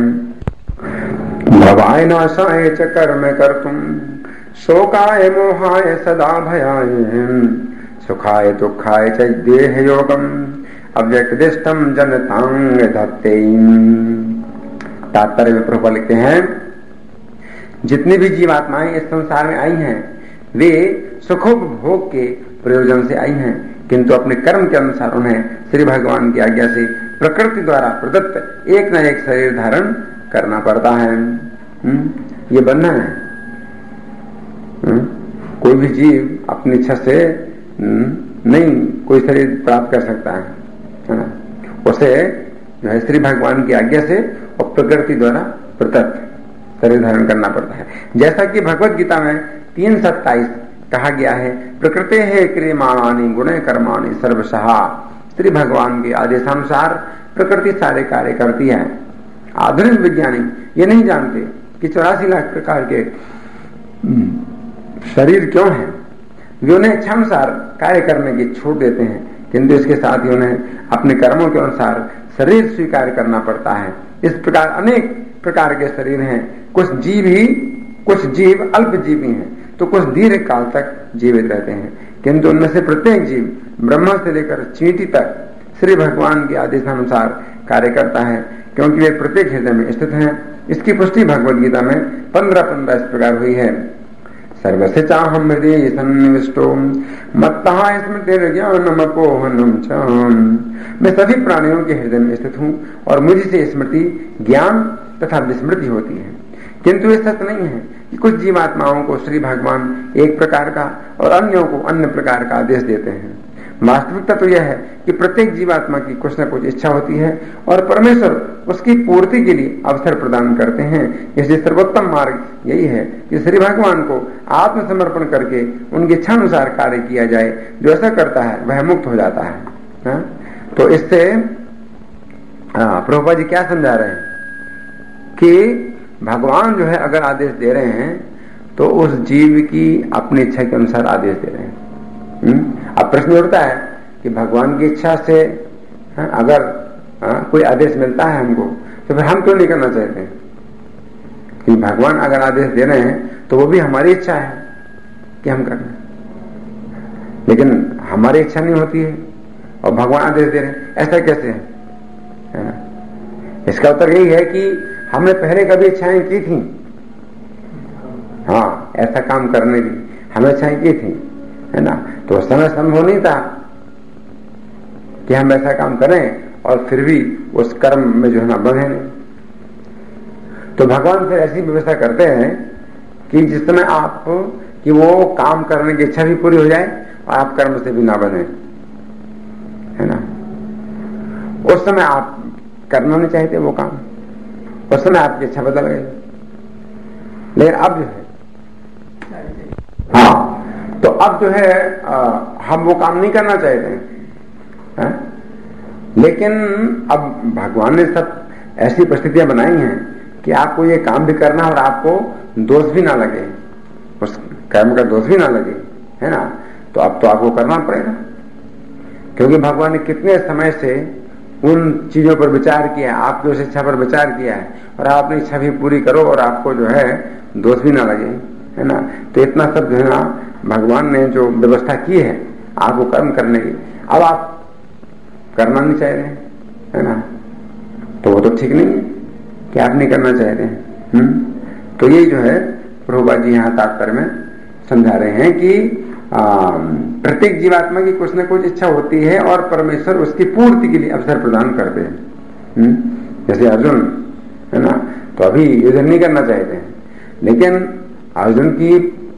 भवाय नाशाय च कर्म कर्तुम, शोकाय मोहाय सदा भयाय, सुखाय दुखाय च देह योगम, अव्यक्तिष्ठम जनतांग धत्ते। तात्पर्य में प्रभु लिखते हैं, जितनी भी जीवात्माएं इस संसार में आई हैं वे सुखोपभोग के प्रयोजन से आई हैं, किंतु अपने कर्म के अनुसार उन्हें श्री भगवान की आज्ञा से प्रकृति द्वारा प्रदत्त एक न एक शरीर धारण करना पड़ता है। हुँ? ये बंधन है। हुँ? कोई भी जीव अपनी इच्छा से नहीं कोई शरीर प्राप्त कर सकता है, है ना। उसे जो है श्री भगवान की आज्ञा से और प्रकृति द्वारा प्रदत्त शरीर धारण करना पड़ता है। जैसा कि भगवत गीता में तीन सत्ताईस कहा गया है, प्रकृति है क्रियमाणानि गुणे कर्माणि सर्वशः। श्री भगवान के आदेशानुसार प्रकृति सारे कार्य करती है। आधुनिक विज्ञानी ये नहीं जानते कि चौरासी लाख प्रकार के शरीर क्यों हैं। वे उन्हें इच्छानुसार कार्य करने की छूट देते हैं, किंतु इसके साथ ही उन्हें अपने कर्मों के अनुसार शरीर स्वीकार करना पड़ता है। इस प्रकार अनेक प्रकार के शरीर हैं। कुछ जीव ही कुछ जीव अल्प जीवी हैं तो कुछ दीर्घ काल तक जीवित रहते हैं, किंतु उनमें से प्रत्येक जीव ब्रह्मा से लेकर चींटी तक श्री भगवान के आदेशानुसार कार्य करता है, क्योंकि वे प्रत्येक हृदय में स्थित हैं। इसकी पुष्टि भगवद गीता में पंद्रह पंद्रह इस प्रकार हुई है। सर्वस्य चाहम हृदय सन्निविष्टो मत्तः स्मृतिर्ज्ञानमपोहनम च। मैं सभी प्राणियों के हृदय में स्थित हूँ और मुझ से स्मृति, ज्ञान तथा विस्मृति होती है। किंतु ये सत्य नहीं है कि कुछ जीवात्माओं को श्री भगवान एक प्रकार का और अन्यों को अन्य प्रकार का आदेश देते हैं। वास्तविकता तो यह है कि प्रत्येक जीवात्मा की कुछ न कुछ इच्छा होती है और परमेश्वर उसकी पूर्ति के लिए अवसर प्रदान करते हैं। इसलिए सर्वोत्तम मार्ग यही है कि श्री भगवान को आत्मसमर्पण करके उनकी इच्छा अनुसार कार्य किया जाए। जो ऐसा करता है वह मुक्त हो जाता है। हा? तो इससे प्रभुपाद जी क्या समझा रहे हैं कि भगवान जो है अगर आदेश दे रहे हैं तो उस जीव की अपनी इच्छा के अनुसार आदेश दे रहे हैं। हुँ? अब प्रश्न उठता है कि भगवान की इच्छा से हा, अगर हा, कोई आदेश मिलता है हमको तो फिर हम क्यों नहीं करना चाहते? कि भगवान अगर आदेश दे रहे हैं तो वो भी हमारी इच्छा है कि हम करें, लेकिन हमारी इच्छा नहीं होती है और भगवान आदेश दे रहे हैं, ऐसा कैसे है, है ना? इसका उत्तर यही है कि हमने पहले कभी इच्छाएं की थी। हाँ, ऐसा काम करने की हमें इच्छाएं की थी, है ना। तो उस समय संभव नहीं था कि हम ऐसा काम करें और फिर भी उस कर्म में जो है ना बंधे नहीं। तो भगवान फिर ऐसी व्यवस्था करते हैं कि जिस समय आप कि वो काम करने की इच्छा भी पूरी हो जाए और आप कर्म से भी ना बने, है ना। उस समय आप करना नहीं चाहते वो काम, उस समय आपकी इच्छा बदल गई। लेकिन अब जो है हाँ तो अब जो है आ, हम वो काम नहीं करना चाहते हैं, है? लेकिन अब भगवान ने सब ऐसी परिस्थितियां बनाई हैं कि आपको ये काम भी करना और आपको दोष भी ना लगे, उस कर्म का दोष भी ना लगे, है ना। तो अब तो आपको करना पड़ेगा, क्योंकि भगवान ने कितने समय से उन चीजों पर विचार किया, आपकी उस इच्छा पर विचार किया है, और आप अपनी इच्छा भी पूरी करो और आपको जो है दोष भी ना लगे, है ना। तो इतना सब जो है ना भगवान ने जो व्यवस्था की है आपको कर्म करने की, अब आप करना नहीं चाह रहे हैं, है ना, तो वो तो ठीक नहीं है कि आप नहीं करना चाह रहे हैं। हम्म तो ये जो है प्रभुपाद जी यहाँ तात्पर्य में समझा रहे हैं कि प्रत्येक जीवात्मा की कुछ न कुछ इच्छा होती है और परमेश्वर उसकी पूर्ति के लिए अवसर प्रदान करते हैं। जैसे अर्जुन, है ना, तो अभी युद्ध नहीं करना चाहते हैं, लेकिन अर्जुन की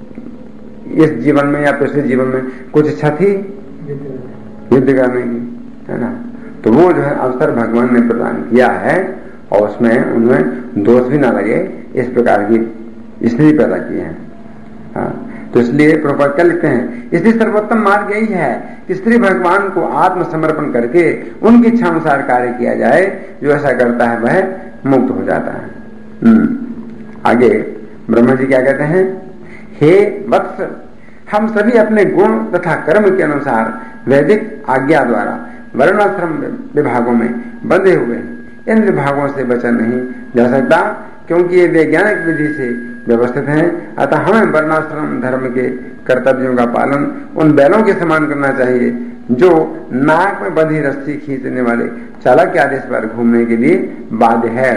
इस जीवन में या पिछले जीवन में कुछ इच्छा थी युद्ध करने की, है ना। तो वो जो है अवसर भगवान ने प्रदान किया है और उसमें उन्हें दोष भी ना लगे, इस प्रकार की स्थिति पैदा की है। हाँ, तो इसलिए प्रभुपाद क्या लिखते हैं, इसलिए सर्वोत्तम मार्ग यही है कि स्त्री भगवान को आत्मसमर्पण करके उनकी इच्छा अनुसार कार्य किया जाए। जो ऐसा करता है वह मुक्त हो जाता है। आगे ब्रह्मा जी क्या कहते हैं, हे वत्स, हम सभी अपने गुण तथा कर्म के अनुसार वैदिक आज्ञा द्वारा वर्णाश्रम विभागों में बंधे हुए हैं। इन विभागों से बचा नहीं जा सकता, क्योंकि ये वैज्ञानिक विधि से व्यवस्थित हैं। अतः हमें वर्णाश्रम धर्म के कर्तव्यों का पालन उन बैलों के समान करना चाहिए जो नाक में बंधी रस्सी खींचने वाले चालक के आदेश पर घूमने के लिए बाध्य है।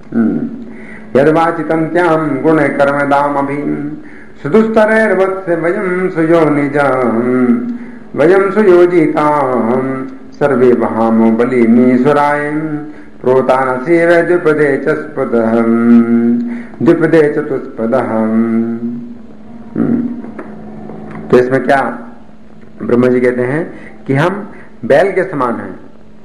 यदवाचितम त्याम गुण कर्म दाम अभीम सुदुस्तरैर्वत्स वयम सुयो निजम वयम सुयोजिताम सर्वे वहामो बलिमीश्वराय प्रोतानसी वै द्विपदे चस्पदहम द्विपदे चतुष्पदहम। तो इसमें क्या ब्रह्मा जी कहते हैं कि हम बैल के समान हैं,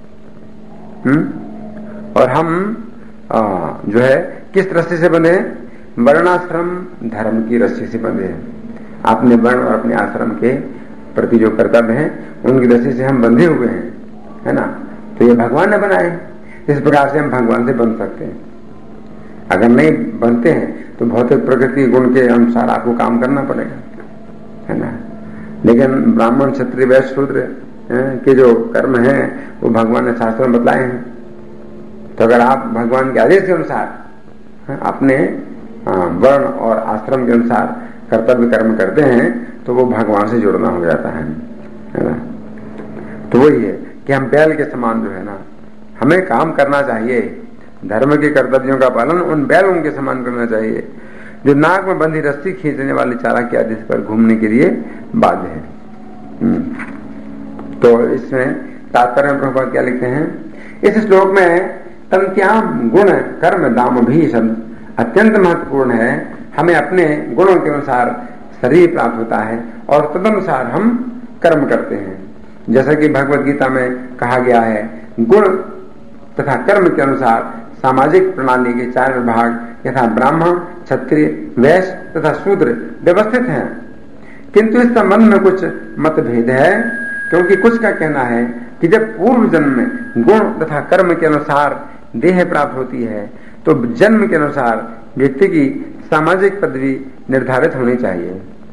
हम्म और हम आ, जो है किस रस्सी से बंधे हैं, वर्णाश्रम धर्म की रस्सी से बंधे हैं। अपने वर्ण और अपने आश्रम के प्रति जो कर्तव्य हैं उनकी रस्सी से हम बंधे हुए हैं, है ना। तो ये भगवान ने बनाए, इस प्रकार से हम भगवान से बंध सकते हैं। अगर नहीं बनते हैं तो भौतिक प्रकृति गुण के अनुसार आपको काम करना पड़ेगा, है ना। लेकिन ब्राह्मण क्षत्रिय वैश्य शूद्र के जो कर्म हैं वो भगवान ने शास्त्रों में बतलाए हैं। तो अगर आप भगवान के आदेश के अनुसार अपने वर्ण और आश्रम के अनुसार कर्तव्य कर्म करते हैं तो वो भगवान से जुड़ना हो जाता है, है ना। तो वही है कि हम बैल के समान जो है ना हमें काम करना चाहिए, धर्म के कर्तव्यों का पालन उन बैलों के समान करना चाहिए जो नाक में बंधी रस्सी खींचने वाले चालक के आदेश पर घूमने के लिए बाध्य है। तो इसमें तात्पर्य में प्रभुपाद क्या लिखते हैं, इस श्लोक में तंत्याम गुण कर्म दाम भी शब्द अत्यंत महत्वपूर्ण है। हमें अपने गुणों के अनुसार शरीर प्राप्त होता है और तदनुसार हम कर्म करते हैं। जैसा कि भगवत गीता में कहा गया है, गुण तथा कर्म के अनुसार सामाजिक प्रणाली के चार विभाग यथा ब्राह्मण क्षत्रिय वैश्य तथा शूद्र व्यवस्थित हैं। किंतु इस संबंध में कुछ मतभेद है, क्योंकि कुछ का कहना है कि जब पूर्व जन्म में गुण तथा कर्म के अनुसार देह प्राप्त होती है तो जन्म के अनुसार व्यक्ति की सामाजिक पदवी निर्धारित होनी चाहिए।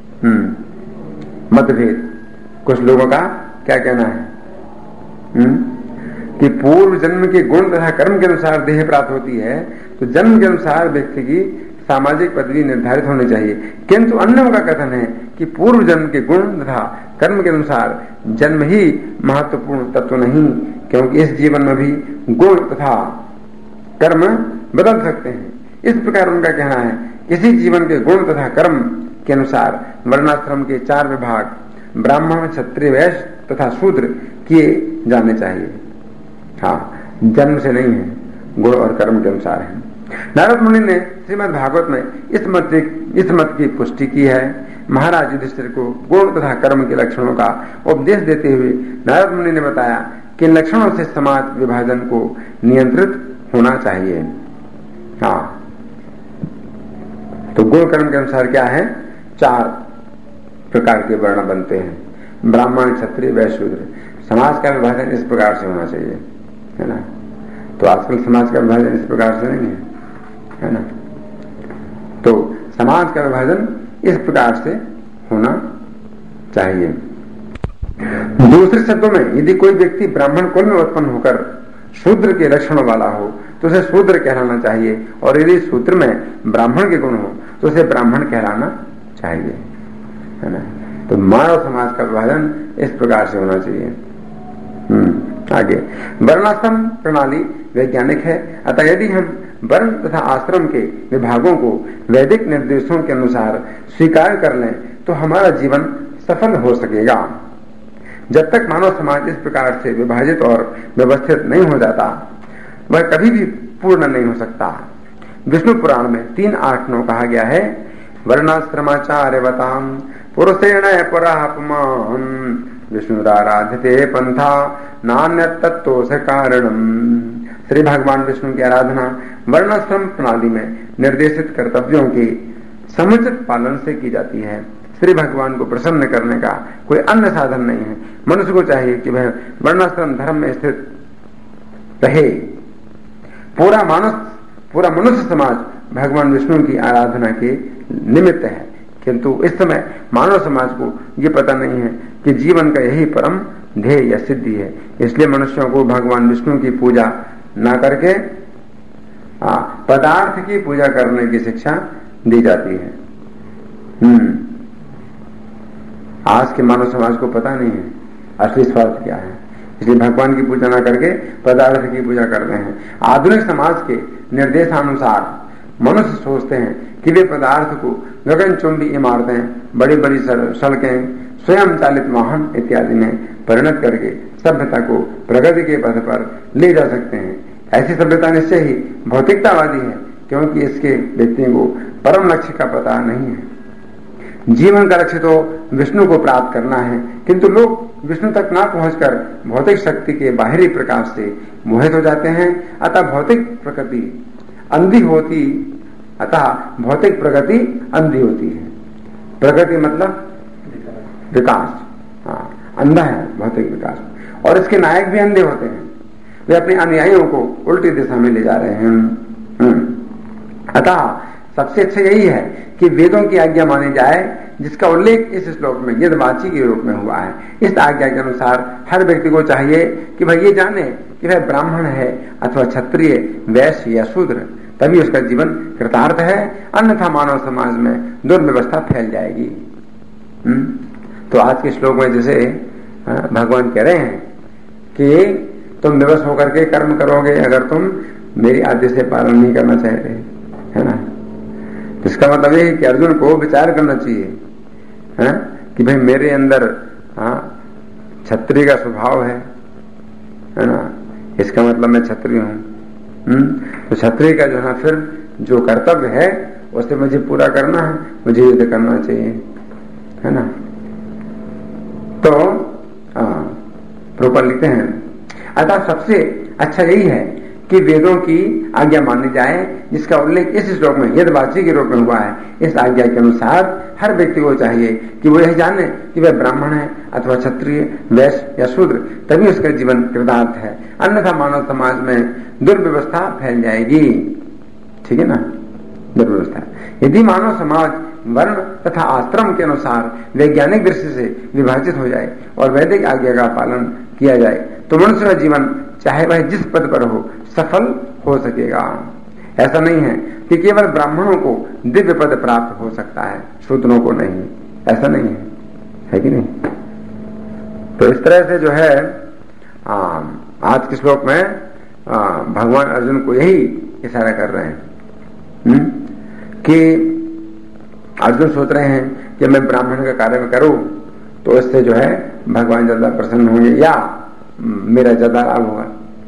हम्म मतभेद कुछ लोगों का क्या कहना है, हम्म कि पूर्व जन्म के गुण तथा कर्म के अनुसार देह प्राप्त होती है तो जन्म के अनुसार व्यक्ति की सामाजिक पदवी निर्धारित होनी चाहिए। किंतु अन्यों का कथन है कि पूर्व जन्म के गुण तथा कर्म के अनुसार जन्म ही महत्वपूर्ण तत्व नहीं, क्योंकि इस जीवन में भी गुण तथा कर्म बदल सकते हैं। इस प्रकार उनका कहना है किसी जीवन के गुण तथा कर्म के अनुसार वर्णाश्रम के चार विभाग ब्राह्मण क्षत्रिय वैश्य तथा शूद्र किए जाने चाहिए। हाँ, जन्म से नहीं है, गुण और कर्म के अनुसार है। नारद मुनि ने श्रीमद् भागवत में इस मत इस मत की पुष्टि की है। महाराज युधिष्ठिर को गुण तथा कर्म के लक्षणों का उपदेश देते हुए नारद मुनि ने बताया कि इन लक्षणों से समाज विभाजन को नियंत्रित होना चाहिए। हाँ, तो गुण कर्म के अनुसार क्या है, चार प्रकार के वर्ण बनते हैं, ब्राह्मण क्षत्रिय वैश्य शूद्र। समाज का विभाजन इस प्रकार से होना चाहिए। है ना। तो आजकल समाज का विभाजन इस प्रकार से नहीं है, है ना। तो समाज का विभाजन इस प्रकार से होना चाहिए। दूसरे शब्दों में, यदि कोई व्यक्ति ब्राह्मण कुल में उत्पन्न होकर शूद्र के लक्षणों वाला हो तो उसे शूद्र कहलाना चाहिए, और यदि शूद्र में ब्राह्मण के गुण हो तो उसे ब्राह्मण कहलाना चाहिए, है ना। तो मानव समाज का विभाजन इस प्रकार से होना चाहिए। हम्म आगे, वर्णाश्रम प्रणाली वैज्ञानिक है, अतः यदि हम वर्ण तथा आश्रम के विभागों को वैदिक निर्देशों के अनुसार स्वीकार कर लें तो हमारा जीवन सफल हो सकेगा। जब तक मानव समाज इस प्रकार से विभाजित और व्यवस्थित नहीं हो जाता वह कभी भी पूर्ण नहीं हो सकता। विष्णु पुराण में तीन आठ नौ कहा गया है, वर्णाश्रमाचार्यवताम पुरुषेण परापमान विष्णुराराध्यते पंथा नान्य तत्व से कारणम। श्री भगवान विष्णु की आराधना वर्णाश्रम प्रणाली में निर्देशित कर्तव्यों के समुचित पालन से की जाती है। श्री भगवान को प्रसन्न करने का कोई अन्य साधन नहीं है। मनुष्य को चाहिए कि वह वर्णाश्रम धर्म में स्थित रहे। पूरा मानस पूरा मनुष्य समाज भगवान विष्णु की आराधना के निमित्त है, किंतु इस समय मानव समाज को ये पता नहीं है कि जीवन का यही परम ध्येय या सिद्धि है। इसलिए मनुष्यों को भगवान विष्णु की पूजा न करके आ, पदार्थ की पूजा करने की शिक्षा दी जाती है। हम्म आज के मानव समाज को पता नहीं है असली स्वार्थ क्या है, इसलिए भगवान की पूजा न करके पदार्थ की पूजा करते हैं। आधुनिक समाज के निर्देशानुसार मनुष्य सोचते हैं कि वे पदार्थ को गगनचुंबी इमारतें, बड़ी बड़ी सड़कें, स्वयं चालित वाहन इत्यादि में परिणत करके सभ्यता को प्रगति के पथ पर ले जा सकते हैं। ऐसी सभ्यता निश्चय ही भौतिकतावादी है, क्योंकि इसके व्यक्ति को परम लक्ष्य का पता नहीं है। जीवन का लक्ष्य तो विष्णु को प्राप्त करना है, किंतु लोग विष्णु तक न पहुंचकर भौतिक शक्ति के बाहरी प्रकाश से मोहित हो जाते हैं। अतः भौतिक प्रकृति अंधी होती अतः भौतिक प्रगति अंधी होती है। प्रगति मतलब विकास, हाँ, अंधा है भौतिक विकास, और इसके नायक भी अंधे होते हैं। वे अपने अनुयायियों को उल्टी दिशा में ले जा रहे हैं। अतः सबसे अच्छा यही है कि वेदों की आज्ञा मानी जाए, जिसका उल्लेख इस श्लोक में यदवाची के रूप में हुआ है। इस आज्ञा के अनुसार हर व्यक्ति को चाहिए कि वह ये जाने कि वह ब्राह्मण है अथवा क्षत्रिय, वैश्य या शूद्र, तभी उसका जीवन कृतार्थ है, अन्यथा मानव समाज में दुर्व्यवस्था फैल जाएगी। हुँ? तो आज के श्लोक में जैसे भगवान कह रहे हैं कि तुम विवश होकर के कर्म करोगे अगर तुम मेरी आदेश से पालन नहीं करना चाहते, है ना। इसका मतलब ये कि अर्जुन को विचार करना चाहिए, है कि भाई मेरे अंदर क्षत्रिय का स्वभाव है, है ना। इसका मतलब मैं क्षत्रिय हूं। तो क्षत्रिय का जो है फिर जो कर्तव्य है उसे मुझे पूरा करना है, मुझे युद्ध करना चाहिए, है ना। तो प्रभुपाद लिखते हैं, अतः सबसे अच्छा यही है कि वेदों की आज्ञा मानी जाए, जिसका उल्लेख इस श्लोक में यदवाची के रूप में हुआ है। इस आज्ञा के अनुसार हर व्यक्ति को चाहिए कि वो यह जाने कि वह ब्राह्मण है अथवा क्षत्रिय, वैश्य या शूद्र, तभी उसका जीवन कृतार्थ है, अन्यथा मानव समाज में दुर्व्यवस्था फैल जाएगी। ठीक है ना, दुर्व्यवस्था। यदि मानव समाज वर्ण तथा आश्रम के अनुसार वैज्ञानिक दृष्टि से विभाजित हो जाए और वैदिक आज्ञा का पालन किया जाए तो मनुष्य का जीवन चाहे वह जिस पद पर हो सफल हो सकेगा। ऐसा नहीं है कि केवल ब्राह्मणों को दिव्य पद प्राप्त हो सकता है, शूद्रों को नहीं, ऐसा नहीं है, है कि नहीं। तो इस तरह से जो है आ, आज के श्लोक में आ, भगवान अर्जुन को यही इशारा कर रहे हैं हुँ? कि अर्जुन सोच रहे हैं कि मैं ब्राह्मण का कार्य करूं तो इससे जो है भगवान ज्यादा प्रसन्न होंगे या मेरा ज्यादा लाभ होगा।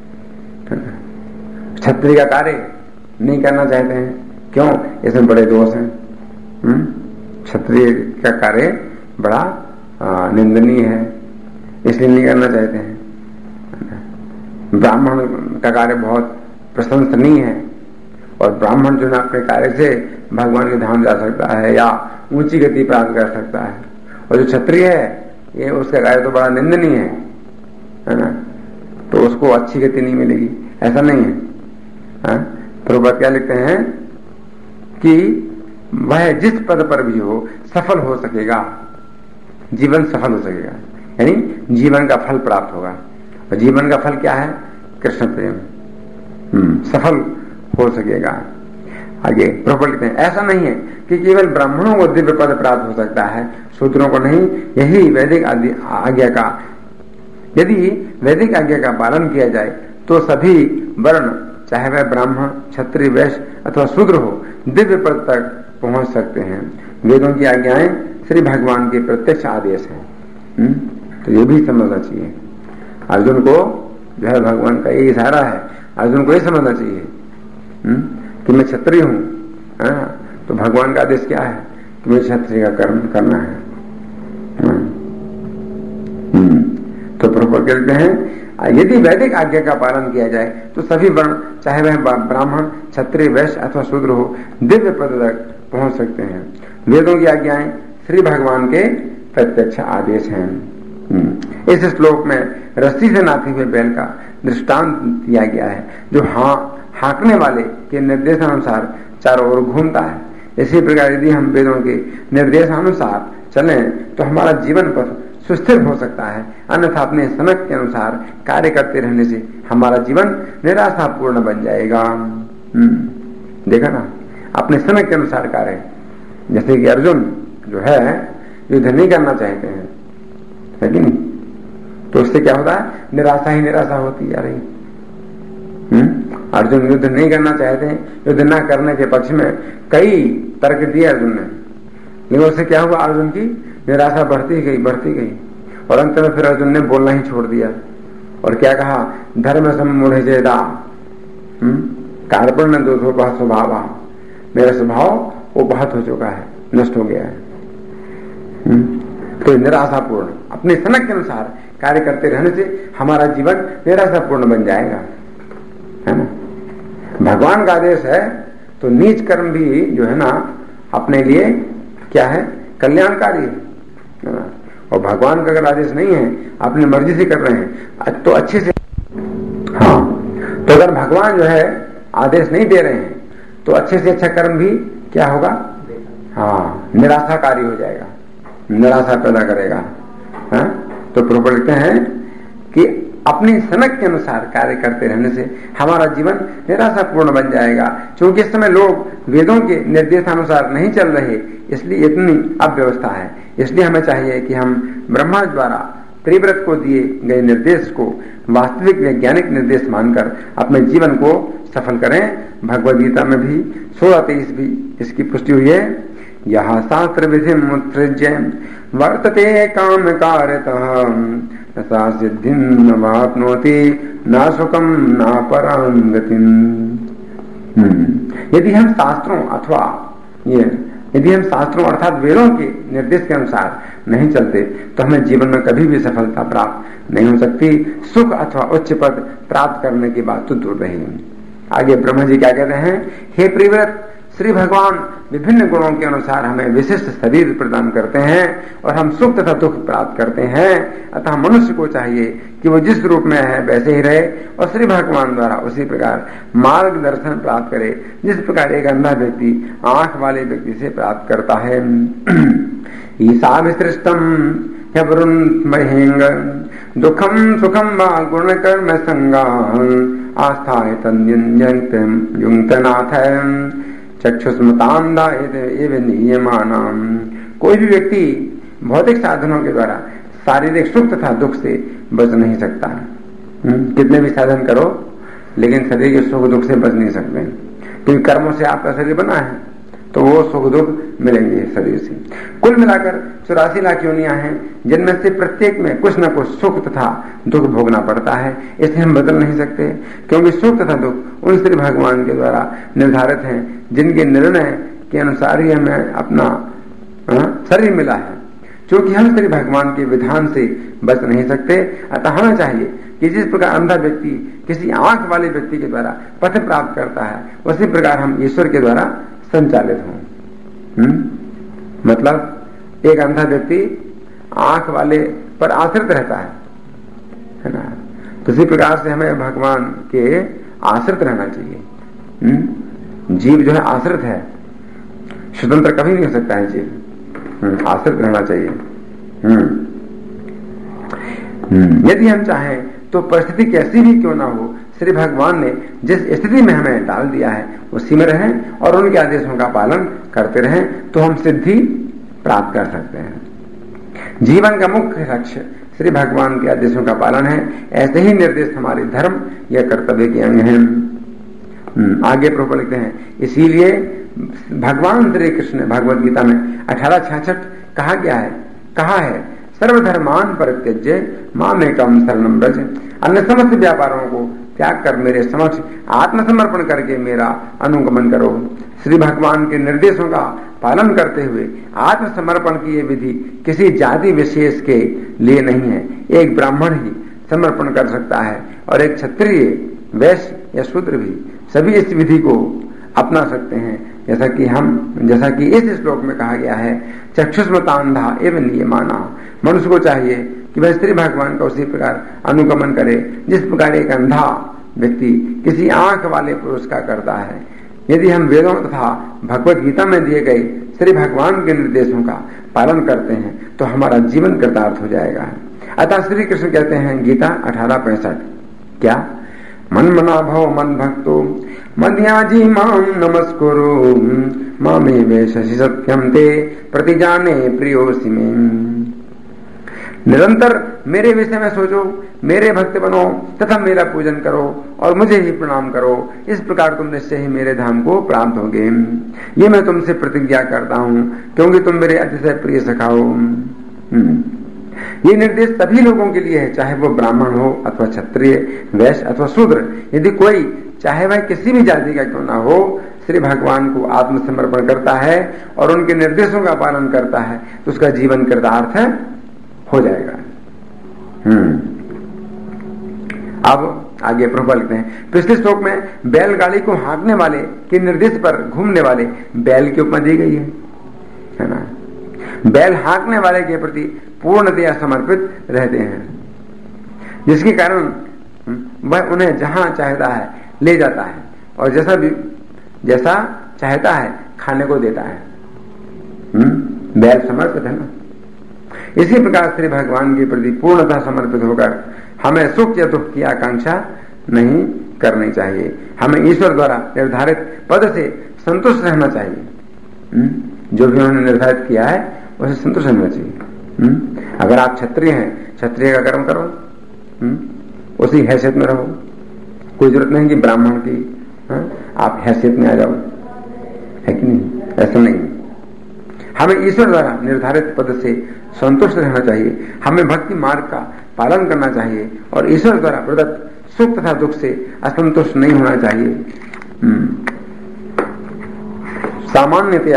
क्षत्रिय का कार्य नहीं करना चाहते हैं, क्यों? इसमें बड़े दोष हैं। क्षत्रिय का कार्य बड़ा निंदनीय है, इसलिए नहीं करना चाहते हैं। ब्राह्मण का कार्य बहुत प्रशंसनीय है, और ब्राह्मण जो है अपने कार्य से भगवान के धाम जा सकता है या ऊंची गति प्राप्त कर सकता है, और जो क्षत्रिय है ये उसका कार्य तो बड़ा निंदनीय है, है ना। तो उसको अच्छी गति नहीं मिलेगी, ऐसा नहीं है। प्रभुपाद क्या लिखते हैं कि वह जिस पद पर भी हो सफल हो सकेगा, जीवन सफल हो सकेगा, यानी जीवन का फल प्राप्त होगा। और जीवन का फल क्या है? कृष्ण प्रेम। हम्म सफल हो सकेगा। आगे प्रभुपाद लिखते हैं ऐसा नहीं है कि केवल ब्राह्मणों को दिव्य पद प्राप्त हो सकता है, शूद्रों को नहीं। यही वैदिक आज्ञा का, यदि वैदिक आज्ञा का पालन किया जाए तो सभी वर्ण, चाहे वह ब्राह्मण, क्षत्रिय, वैश्य अथवा शूद्र हो, दिव्य पद तक पहुंच सकते हैं। वेदों की आज्ञाएं श्री भगवान के प्रत्यक्ष आदेश हैं। तो ये भी समझना चाहिए। अर्जुन को जो है भगवान का ये इशारा है, अर्जुन को ये समझना चाहिए हुँ? कि मैं क्षत्रिय हूं, तो भगवान का आदेश क्या है कि मुझे क्षत्रिय का कर्म करना है। हुँ? तो प्रभुपाद कहते हैं यदि वैदिक आज्ञा का पालन किया जाए तो सभी वर्ण, चाहे वह ब्राह्मण, क्षत्रिय, वैश्य अथवा शूद्र हो, दिव्य पद तक पहुंच सकते हैं। वेदों की आज्ञाएं श्री भगवान के प्रत्यक्ष आदेश हैं। इस श्लोक में रस्सी से नाथे हुए बैल का दृष्टांत दिया गया है, जो हाँ हाँकने वाले के निर्देशानुसार चारों ओर घूमता है। इसी प्रकार यदि हम वेदों के निर्देशानुसार चलें तो हमारा जीवन पथ सुस्थिर हो सकता है, अन्यथा अपने समय के अनुसार कार्य करते रहने से हमारा जीवन निराशापूर्ण बन जाएगा। देखा ना, अपने समय के अनुसार कार्य। जैसे कि अर्जुन जो है युद्ध नहीं करना चाहते हैं, है कि नहीं, तो उससे क्या होता है? निराशा ही निराशा होती जा रही। अर्जुन युद्ध नहीं करना चाहते हैं, युद्ध न करने के पक्ष में कई तर्क दिए अर्जुन ने, लेकिन उससे क्या हुआ? अर्जुन की निराशा बढ़ती गई बढ़ती गई और अंत में फिर अर्जुन ने बोलना ही छोड़ दिया। और क्या कहा? धर्म सम्मूढ़ जेदा कार्पण्य दोषो बहुत स्वभाव, मेरा स्वभाव वो बहुत हो चुका है, नष्ट हो गया है। तो निराशापूर्ण, अपने समय के अनुसार कार्य करते रहने से हमारा जीवन निराशापूर्ण बन जाएगा, है ना। भगवान का आदेश है तो नीच कर्म भी जो है ना अपने लिए क्या है? कल्याणकारी है ना। और भगवान का अगर आदेश नहीं है, अपनी मर्जी से कर रहे हैं तो अच्छे से, हाँ, तो अगर भगवान जो है आदेश नहीं दे रहे हैं तो अच्छे से अच्छा कर्म भी क्या होगा? हाँ, निराशाकारी हो जाएगा, निराशा पैदा करेगा। हाँ? तो प्रभु लिखते हैं कि अपने समय के अनुसार कार्य करते रहने से हमारा जीवन निराशापूर्ण बन जाएगा। क्योंकि इस समय लोग वेदों के निर्देशानुसार नहीं चल रहे, इसलिए इतनी अव्यवस्था है। इसलिए हमें चाहिए कि हम ब्रह्मा द्वारा त्रिव्रत को दिए गए निर्देश को वास्तविक वैज्ञानिक निर्देश मानकर अपने जीवन को सफल करें। भगवद गीता में भी सोलह तेईस भी इसकी पुष्टि हुई है। यह शास्त्र विधि मुत्सृज्य वर्तते काम कार्यतः सा सिद्धिं न वाप्नोति न सुखम न परां गतिं। यदि हम शास्त्रों अथवा ये यदि हम शास्त्रों अर्थात वेदों के निर्देश के अनुसार नहीं चलते तो हमें जीवन में कभी भी सफलता प्राप्त नहीं हो सकती। सुख अथवा उच्च पद प्राप्त करने की बात तो दूर रहेगी। आगे ब्रह्मा जी क्या कहते हैं? हे प्रियव्रत, श्री भगवान विभिन्न गुणों के अनुसार हमें विशिष्ट शरीर प्रदान करते हैं और हम सुख तथा दुख प्राप्त करते हैं। अतः मनुष्य को चाहिए कि वो जिस रूप में है वैसे ही रहे और श्री भगवान द्वारा उसी प्रकार मार्गदर्शन प्राप्त करे जिस प्रकार एक अंधा व्यक्ति आंख वाले व्यक्ति से प्राप्त करता है। ईसा विसृष्टम ह्यवरुन्महेंग दुखम सुखम वा गुण कर्म संगान आस्थाय तन्युंक्तनाथ चक्षुस्मतांधा एवं नियमानाम। कोई भी व्यक्ति भौतिक साधनों के द्वारा शारीरिक सुख तथा दुख से बच नहीं सकता। कितने भी साधन करो लेकिन शरीर के सुख दुख से बच नहीं सकते, क्योंकि कर्मों से आपका शरीर बना है तो वो सुख दुख मिलेंगे शरीर से। कुल मिलाकर चौरासी लाख योनियां हैं जिनमें से प्रत्येक में कुछ न कुछ सुख तथा दुख भोगना पड़ता है। इसलिए हम बदल नहीं सकते, क्योंकि सुख तथा दुख उन श्री भगवान के द्वारा निर्धारित हैं जिनके निर्णय के अनुसार ही हमें अपना शरीर मिला है। क्योंकि हम श्री भगवान के विधान से बच नहीं सकते, अतः हमें चाहिए कि जिस प्रकार अंधा व्यक्ति किसी आंख वाले व्यक्ति के द्वारा पथ प्राप्त करता है उसी प्रकार हम ईश्वर के द्वारा संचालित हों। मतलब एक अंधा व्यक्ति आंख वाले पर आश्रित रहता है, है ना। तो इसी प्रकार से हमें भगवान के आश्रित रहना चाहिए। हुँ? जीव जो है आश्रित है, स्वतंत्र कभी नहीं हो सकता है जीव, आश्रित रहना चाहिए। यदि हम चाहें तो परिस्थिति कैसी भी क्यों ना हो, श्री भगवान ने जिस स्थिति में हमें डाल दिया है उसी में रहें और उनके आदेशों का पालन करते रहें तो हम सिद्धि प्राप्त कर सकते हैं। जीवन का मुख्य लक्ष्य श्री भगवान के आदेशों का पालन है। ऐसे ही निर्देश हमारे धर्म या कर्तव्य के अंग हैं। आगे प्रभु लिखते हैं, इसीलिए भगवान श्री कृष्ण भगवद गीता में अठारह छियासठ कहा गया है, कहा है सर्वधर्मान परित्यज्य मामेकम शरणं व्रज, अन्य समस्त व्यापारों को त्याग कर मेरे समक्ष आत्मसमर्पण करके मेरा अनुगमन करो। श्री भगवान के निर्देशों का पालन करते हुए आत्मसमर्पण की ये विधि किसी जाति विशेष के लिए नहीं है। एक ब्राह्मण ही समर्पण कर सकता है और एक क्षत्रिय, वैश्य या शूद्र भी सभी इस विधि को अपना सकते हैं। जैसा कि हम जैसा कि इस श्लोक में कहा गया है, चक्षुष्मतांधा एवं नियमाना, मनुष्य को चाहिए कि वह श्री भगवान का उसी प्रकार अनुगमन करे जिस प्रकार एक अंधा व्यक्ति किसी आंख वाले पुरुष का करता है। यदि हम वेदों तथा भगवत गीता में दिए गए श्री भगवान के निर्देशों का पालन करते हैं तो हमारा जीवन कृतार्थ हो जाएगा। अतः श्री कृष्ण कहते हैं गीता अठारह पैंसठ, क्या मन मना भव मन भक्तो मध्याजी माम नमस्कुरु मामे वैशसि सत्यम ते प्रतिजाने प्रियोसि में। निरंतर मेरे विषय में सोचो, मेरे भक्त बनो तथा मेरा पूजन करो और मुझे ही प्रणाम करो। इस प्रकार तुम निश्चय ही मेरे धाम को प्राप्त होगे। ये मैं तुमसे प्रतिज्ञा करता हूँ क्योंकि तुम मेरे अतिशय प्रिय सखा हो। ये निर्देश सभी लोगों के लिए है, चाहे वो ब्राह्मण हो अथवा क्षत्रिय, वैश्य अथवा शूद्र। यदि कोई चाहे वह किसी भी जाति का क्यों ना हो श्री भगवान को आत्मसमर्पण करता है और उनके निर्देशों का पालन करता है तो उसका जीवन कृतार्थ हो जाएगा। हम्म अब आगे प्रभु लिखते हैं, पिछले श्लोक में बैलगाड़ी को हाँकने वाले के निर्देश पर घूमने वाले बैल की उपमा दी गई है, है ना। बैल हाँकने वाले के प्रति पूर्णतया समर्पित रहते हैं, जिसके कारण वह उन्हें जहां चाहता है ले जाता है और जैसा भी जैसा चाहता है खाने को देता है। हम्म बैल समर्पित है ना। इसी प्रकार श्री भगवान के प्रति पूर्णतः समर्पित होकर हमें सुख या दुख की आकांक्षा नहीं करनी चाहिए। हमें ईश्वर द्वारा निर्धारित पद से संतुष्ट रहना चाहिए। जो भी उन्होंने निर्धारित किया है उसे संतुष्ट रहना चाहिए। अगर आप क्षत्रिय हैं, क्षत्रिय का कर्म करो, उसी हैसियत में रहो। कोई जरूरत नहीं कि ब्राह्मण की आप हैसियत में आ जाओ, है कि नहीं? ऐसा नहीं। हमें ईश्वर द्वारा निर्धारित पद से संतुष्ट रहना चाहिए। हमें भक्ति मार्ग का पालन करना चाहिए और ईश्वर द्वारा प्रदत्त सुख तथा दुख से असंतुष्ट नहीं होना चाहिए। सामान्यतया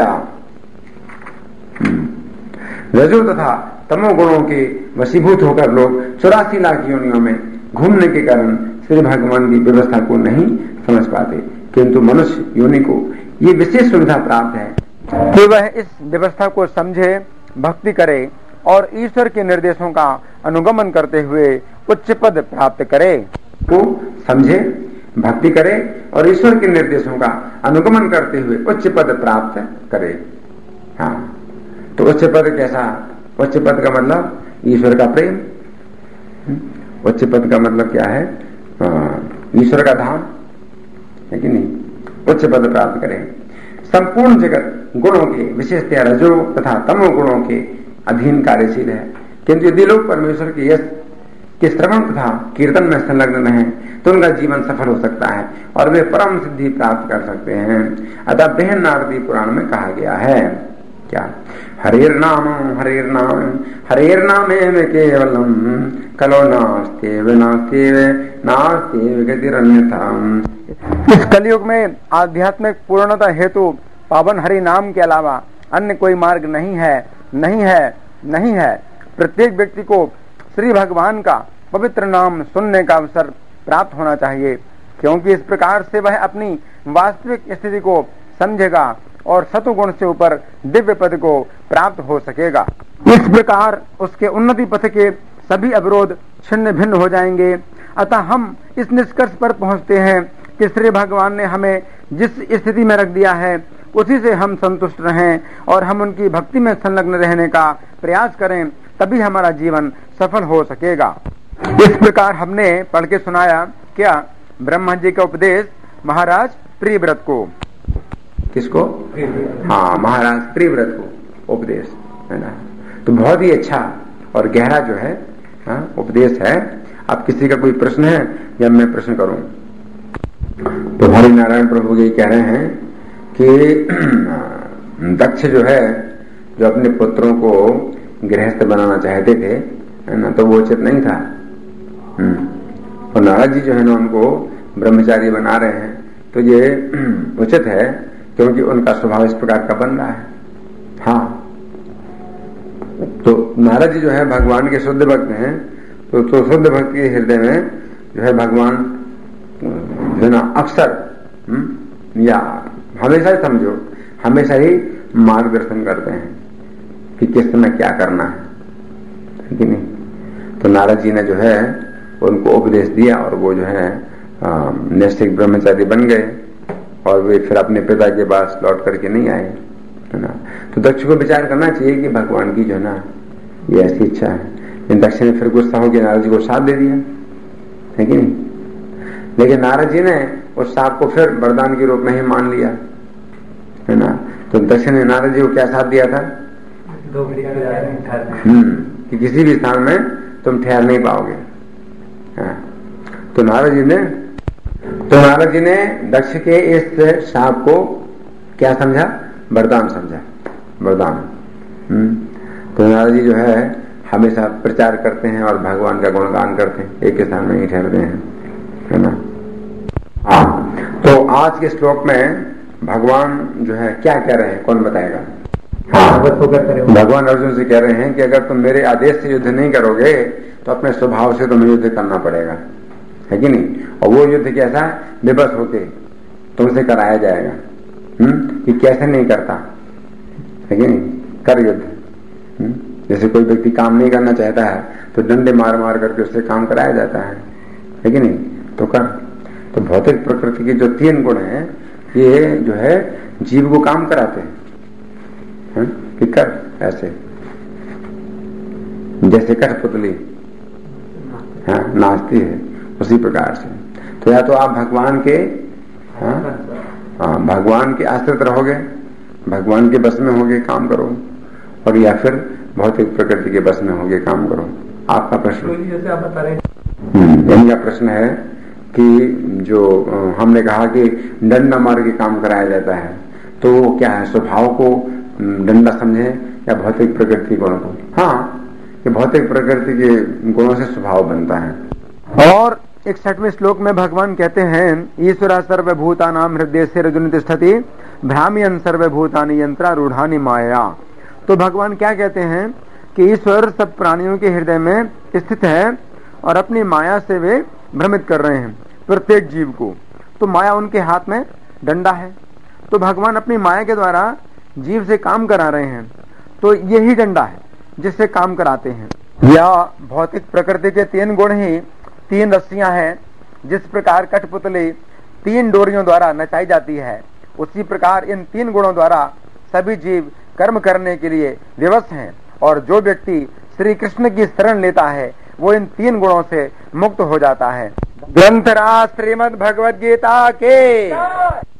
रजो तथा तमो गुणों के वशीभूत होकर लोग चौरासी लाख योनियों में घूमने के कारण श्री भगवान की व्यवस्था को नहीं समझ पाते, किंतु मनुष्य योनि को ये विशेष सुविधा प्राप्त है कि वह इस व्यवस्था को समझे, भक्ति करे और ईश्वर के निर्देशों का अनुगमन करते हुए उच्च पद प्राप्त करे। को समझे, भक्ति करे और ईश्वर के निर्देशों का अनुगमन करते हुए उच्च पद प्राप्त करे। हाँ, तो उच्च पद कैसा? उच्च पद का मतलब ईश्वर का प्रेम। उच्च पद का मतलब क्या है? ईश्वर का धाम, है कि नहीं? उच्च पद प्राप्त करें। संपूर्ण जगत गुणों के विशेषतया रजो तथा तमो गुणों के अधीन कार्यशील है, किंतु यदि लोग परमेश्वर के यश के श्रवण तथा कीर्तन में संलग्न है तो उनका जीवन सफल हो सकता है और वे परम सिद्धि प्राप्त कर सकते हैं। अतः बृहन नारदी पुराण में कहा गया है, क्या? हरेर नाम हरेर नाम हरेर नामे में केवलम कलो नास्तेव नास्तेव नास्तेव गतिरन्यथा। इस कलयुग में आध्यात्मिक पूर्णता हेतु पावन हरि नाम के अलावा अन्य कोई मार्ग नहीं है, नहीं है, नहीं है। प्रत्येक व्यक्ति को श्री भगवान का पवित्र नाम सुनने का अवसर प्राप्त होना चाहिए, क्योंकि इस प्रकार से वह अपनी वास्तविक स्थिति को समझेगा और सतुगुण से ऊपर दिव्य पद को प्राप्त हो सकेगा। इस प्रकार उसके उन्नति पथ के सभी अवरोध छिन्न भिन्न हो जाएंगे। अतः हम इस निष्कर्ष पर पहुंचते हैं कि श्री भगवान ने हमें जिस स्थिति में रख दिया है उसी से हम संतुष्ट रहें और हम उनकी भक्ति में संलग्न रहने का प्रयास करें, तभी हमारा जीवन सफल हो सकेगा। इस प्रकार हमने पढ़ के सुनाया क्या ब्रह्मा जी का उपदेश महाराज प्रियव्रत को। किसको? हाँ, महाराज प्रियव्रत को उपदेश है ना। तो बहुत ही अच्छा और गहरा जो है हाँ, उपदेश है। अब किसी का कोई प्रश्न है या मैं प्रश्न करूं? तो हरि नारायण प्रभु जी कह रहे हैं कि दक्ष जो है, जो अपने पुत्रों को गृहस्थ बनाना चाहते थे है ना, तो वो उचित नहीं था। और नारद जी जो है ना उनको ब्रह्मचारी बना रहे हैं, तो ये उचित है क्योंकि उनका स्वभाव इस प्रकार का बन रहा है। हाँ, तो नारद जी जो है भगवान के शुद्ध भक्त हैं, तो, तो शुद्ध भक्त के हृदय में जो है भगवान जो ना अक्सर या हमेशा ही समझो हमेशा ही मार्गदर्शन करते हैं कि किस समय क्या करना है कि नहीं। तो नारद जी ने जो है उनको उपदेश दिया और वो जो है नैष्ठिक ब्रह्मचारी बन गए और वे फिर अपने पिता के पास लौट करके नहीं आए है ना। तो दक्ष को विचार करना चाहिए कि भगवान की जो है ना ये ऐसी इच्छा है। लेकिन दक्ष ने फिर गुस्सा होकर नारद जी को साथ दे दिया है कि नहीं। लेकिन नारद जी ने उस साप को फिर वरदान के रूप में ही मान लिया है ना। तो दक्ष ने नारद जी को क्या साथ दिया था? दो हम्म कि किसी भी स्थान में तुम ठहर नहीं पाओगे। हाँ। तो नारद जी ने तो नारद जी ने दक्ष के इस साप को क्या समझा? वरदान समझा, वरदान। हम्म तो नारद जी जो है हमेशा प्रचार करते हैं और भगवान का गुणगान करते हैं, एक स्थान में ही ठहरते हैं है ना। हाँ, तो आज के श्लोक में भगवान जो है क्या कह रहे हैं, कौन बताएगा? हाँ, भगवान अर्जुन से कह रहे हैं कि अगर तुम मेरे आदेश से युद्ध नहीं करोगे तो अपने स्वभाव से तुम्हें युद्ध करना पड़ेगा, है कि नहीं। और वो युद्ध कैसा? विवश होके तुमसे कराया जाएगा। हम्म कि कैसे नहीं करता, है कि नहीं, कर युद्ध। हम्म जैसे कोई व्यक्ति काम नहीं करना चाहता है तो डंडे मार मार करके उससे काम कराया जाता है, है कि नहीं। तो कर। तो भौतिक प्रकृति के जो तीन गुण हैं ये जो है जीव को काम कराते हैं है? कि कर ऐसे, जैसे कठपुतली हाँ नाचती है उसी प्रकार से। तो या तो आप भगवान के हाँ हाँ भगवान के आश्रित रहोगे, भगवान के बस में होगे काम करो, और या फिर भौतिक प्रकृति के बस में होगे काम करो। आपका प्रश्न? जैसे आप बता रहे इनका प्रश्न है कि जो हमने कहा कि डंडा मार के काम कराया जाता है, तो वो क्या है, स्वभाव को डंडा समझे या भौतिक प्रकृति गुणों को? हाँ, कि भौतिक प्रकृति के गुणों से स्वभाव बनता है। और इकसठवें श्लोक में भगवान कहते हैं ईश्वरा सर्वभूतानां हृदय से रजुनि तिष्ठति भ्राम्यन् सर्वभूतानि यंत्रारूढ़ानि माया। तो भगवान क्या कहते हैं कि ईश्वर सब प्राणियों के हृदय में स्थित है और अपनी माया से वे भ्रमित कर रहे हैं प्रत्येक जीव को। तो माया उनके हाथ में डंडा है, तो भगवान अपनी माया के द्वारा जीव से काम करा रहे हैं। तो यही डंडा है जिससे काम कराते हैं। या भौतिक प्रकृति के तीन गुण ही तीन रस्सियां हैं, जिस प्रकार कठपुतली तीन डोरियों द्वारा नचाई जाती है, उसी प्रकार इन तीन गुणों द्वारा सभी जीव कर्म करने के लिए विवश हैं। और जो व्यक्ति श्री कृष्ण की शरण लेता है वो इन तीन गुणों से मुक्त हो जाता है। ग्रंथराज श्रीमद् भगवद गीता के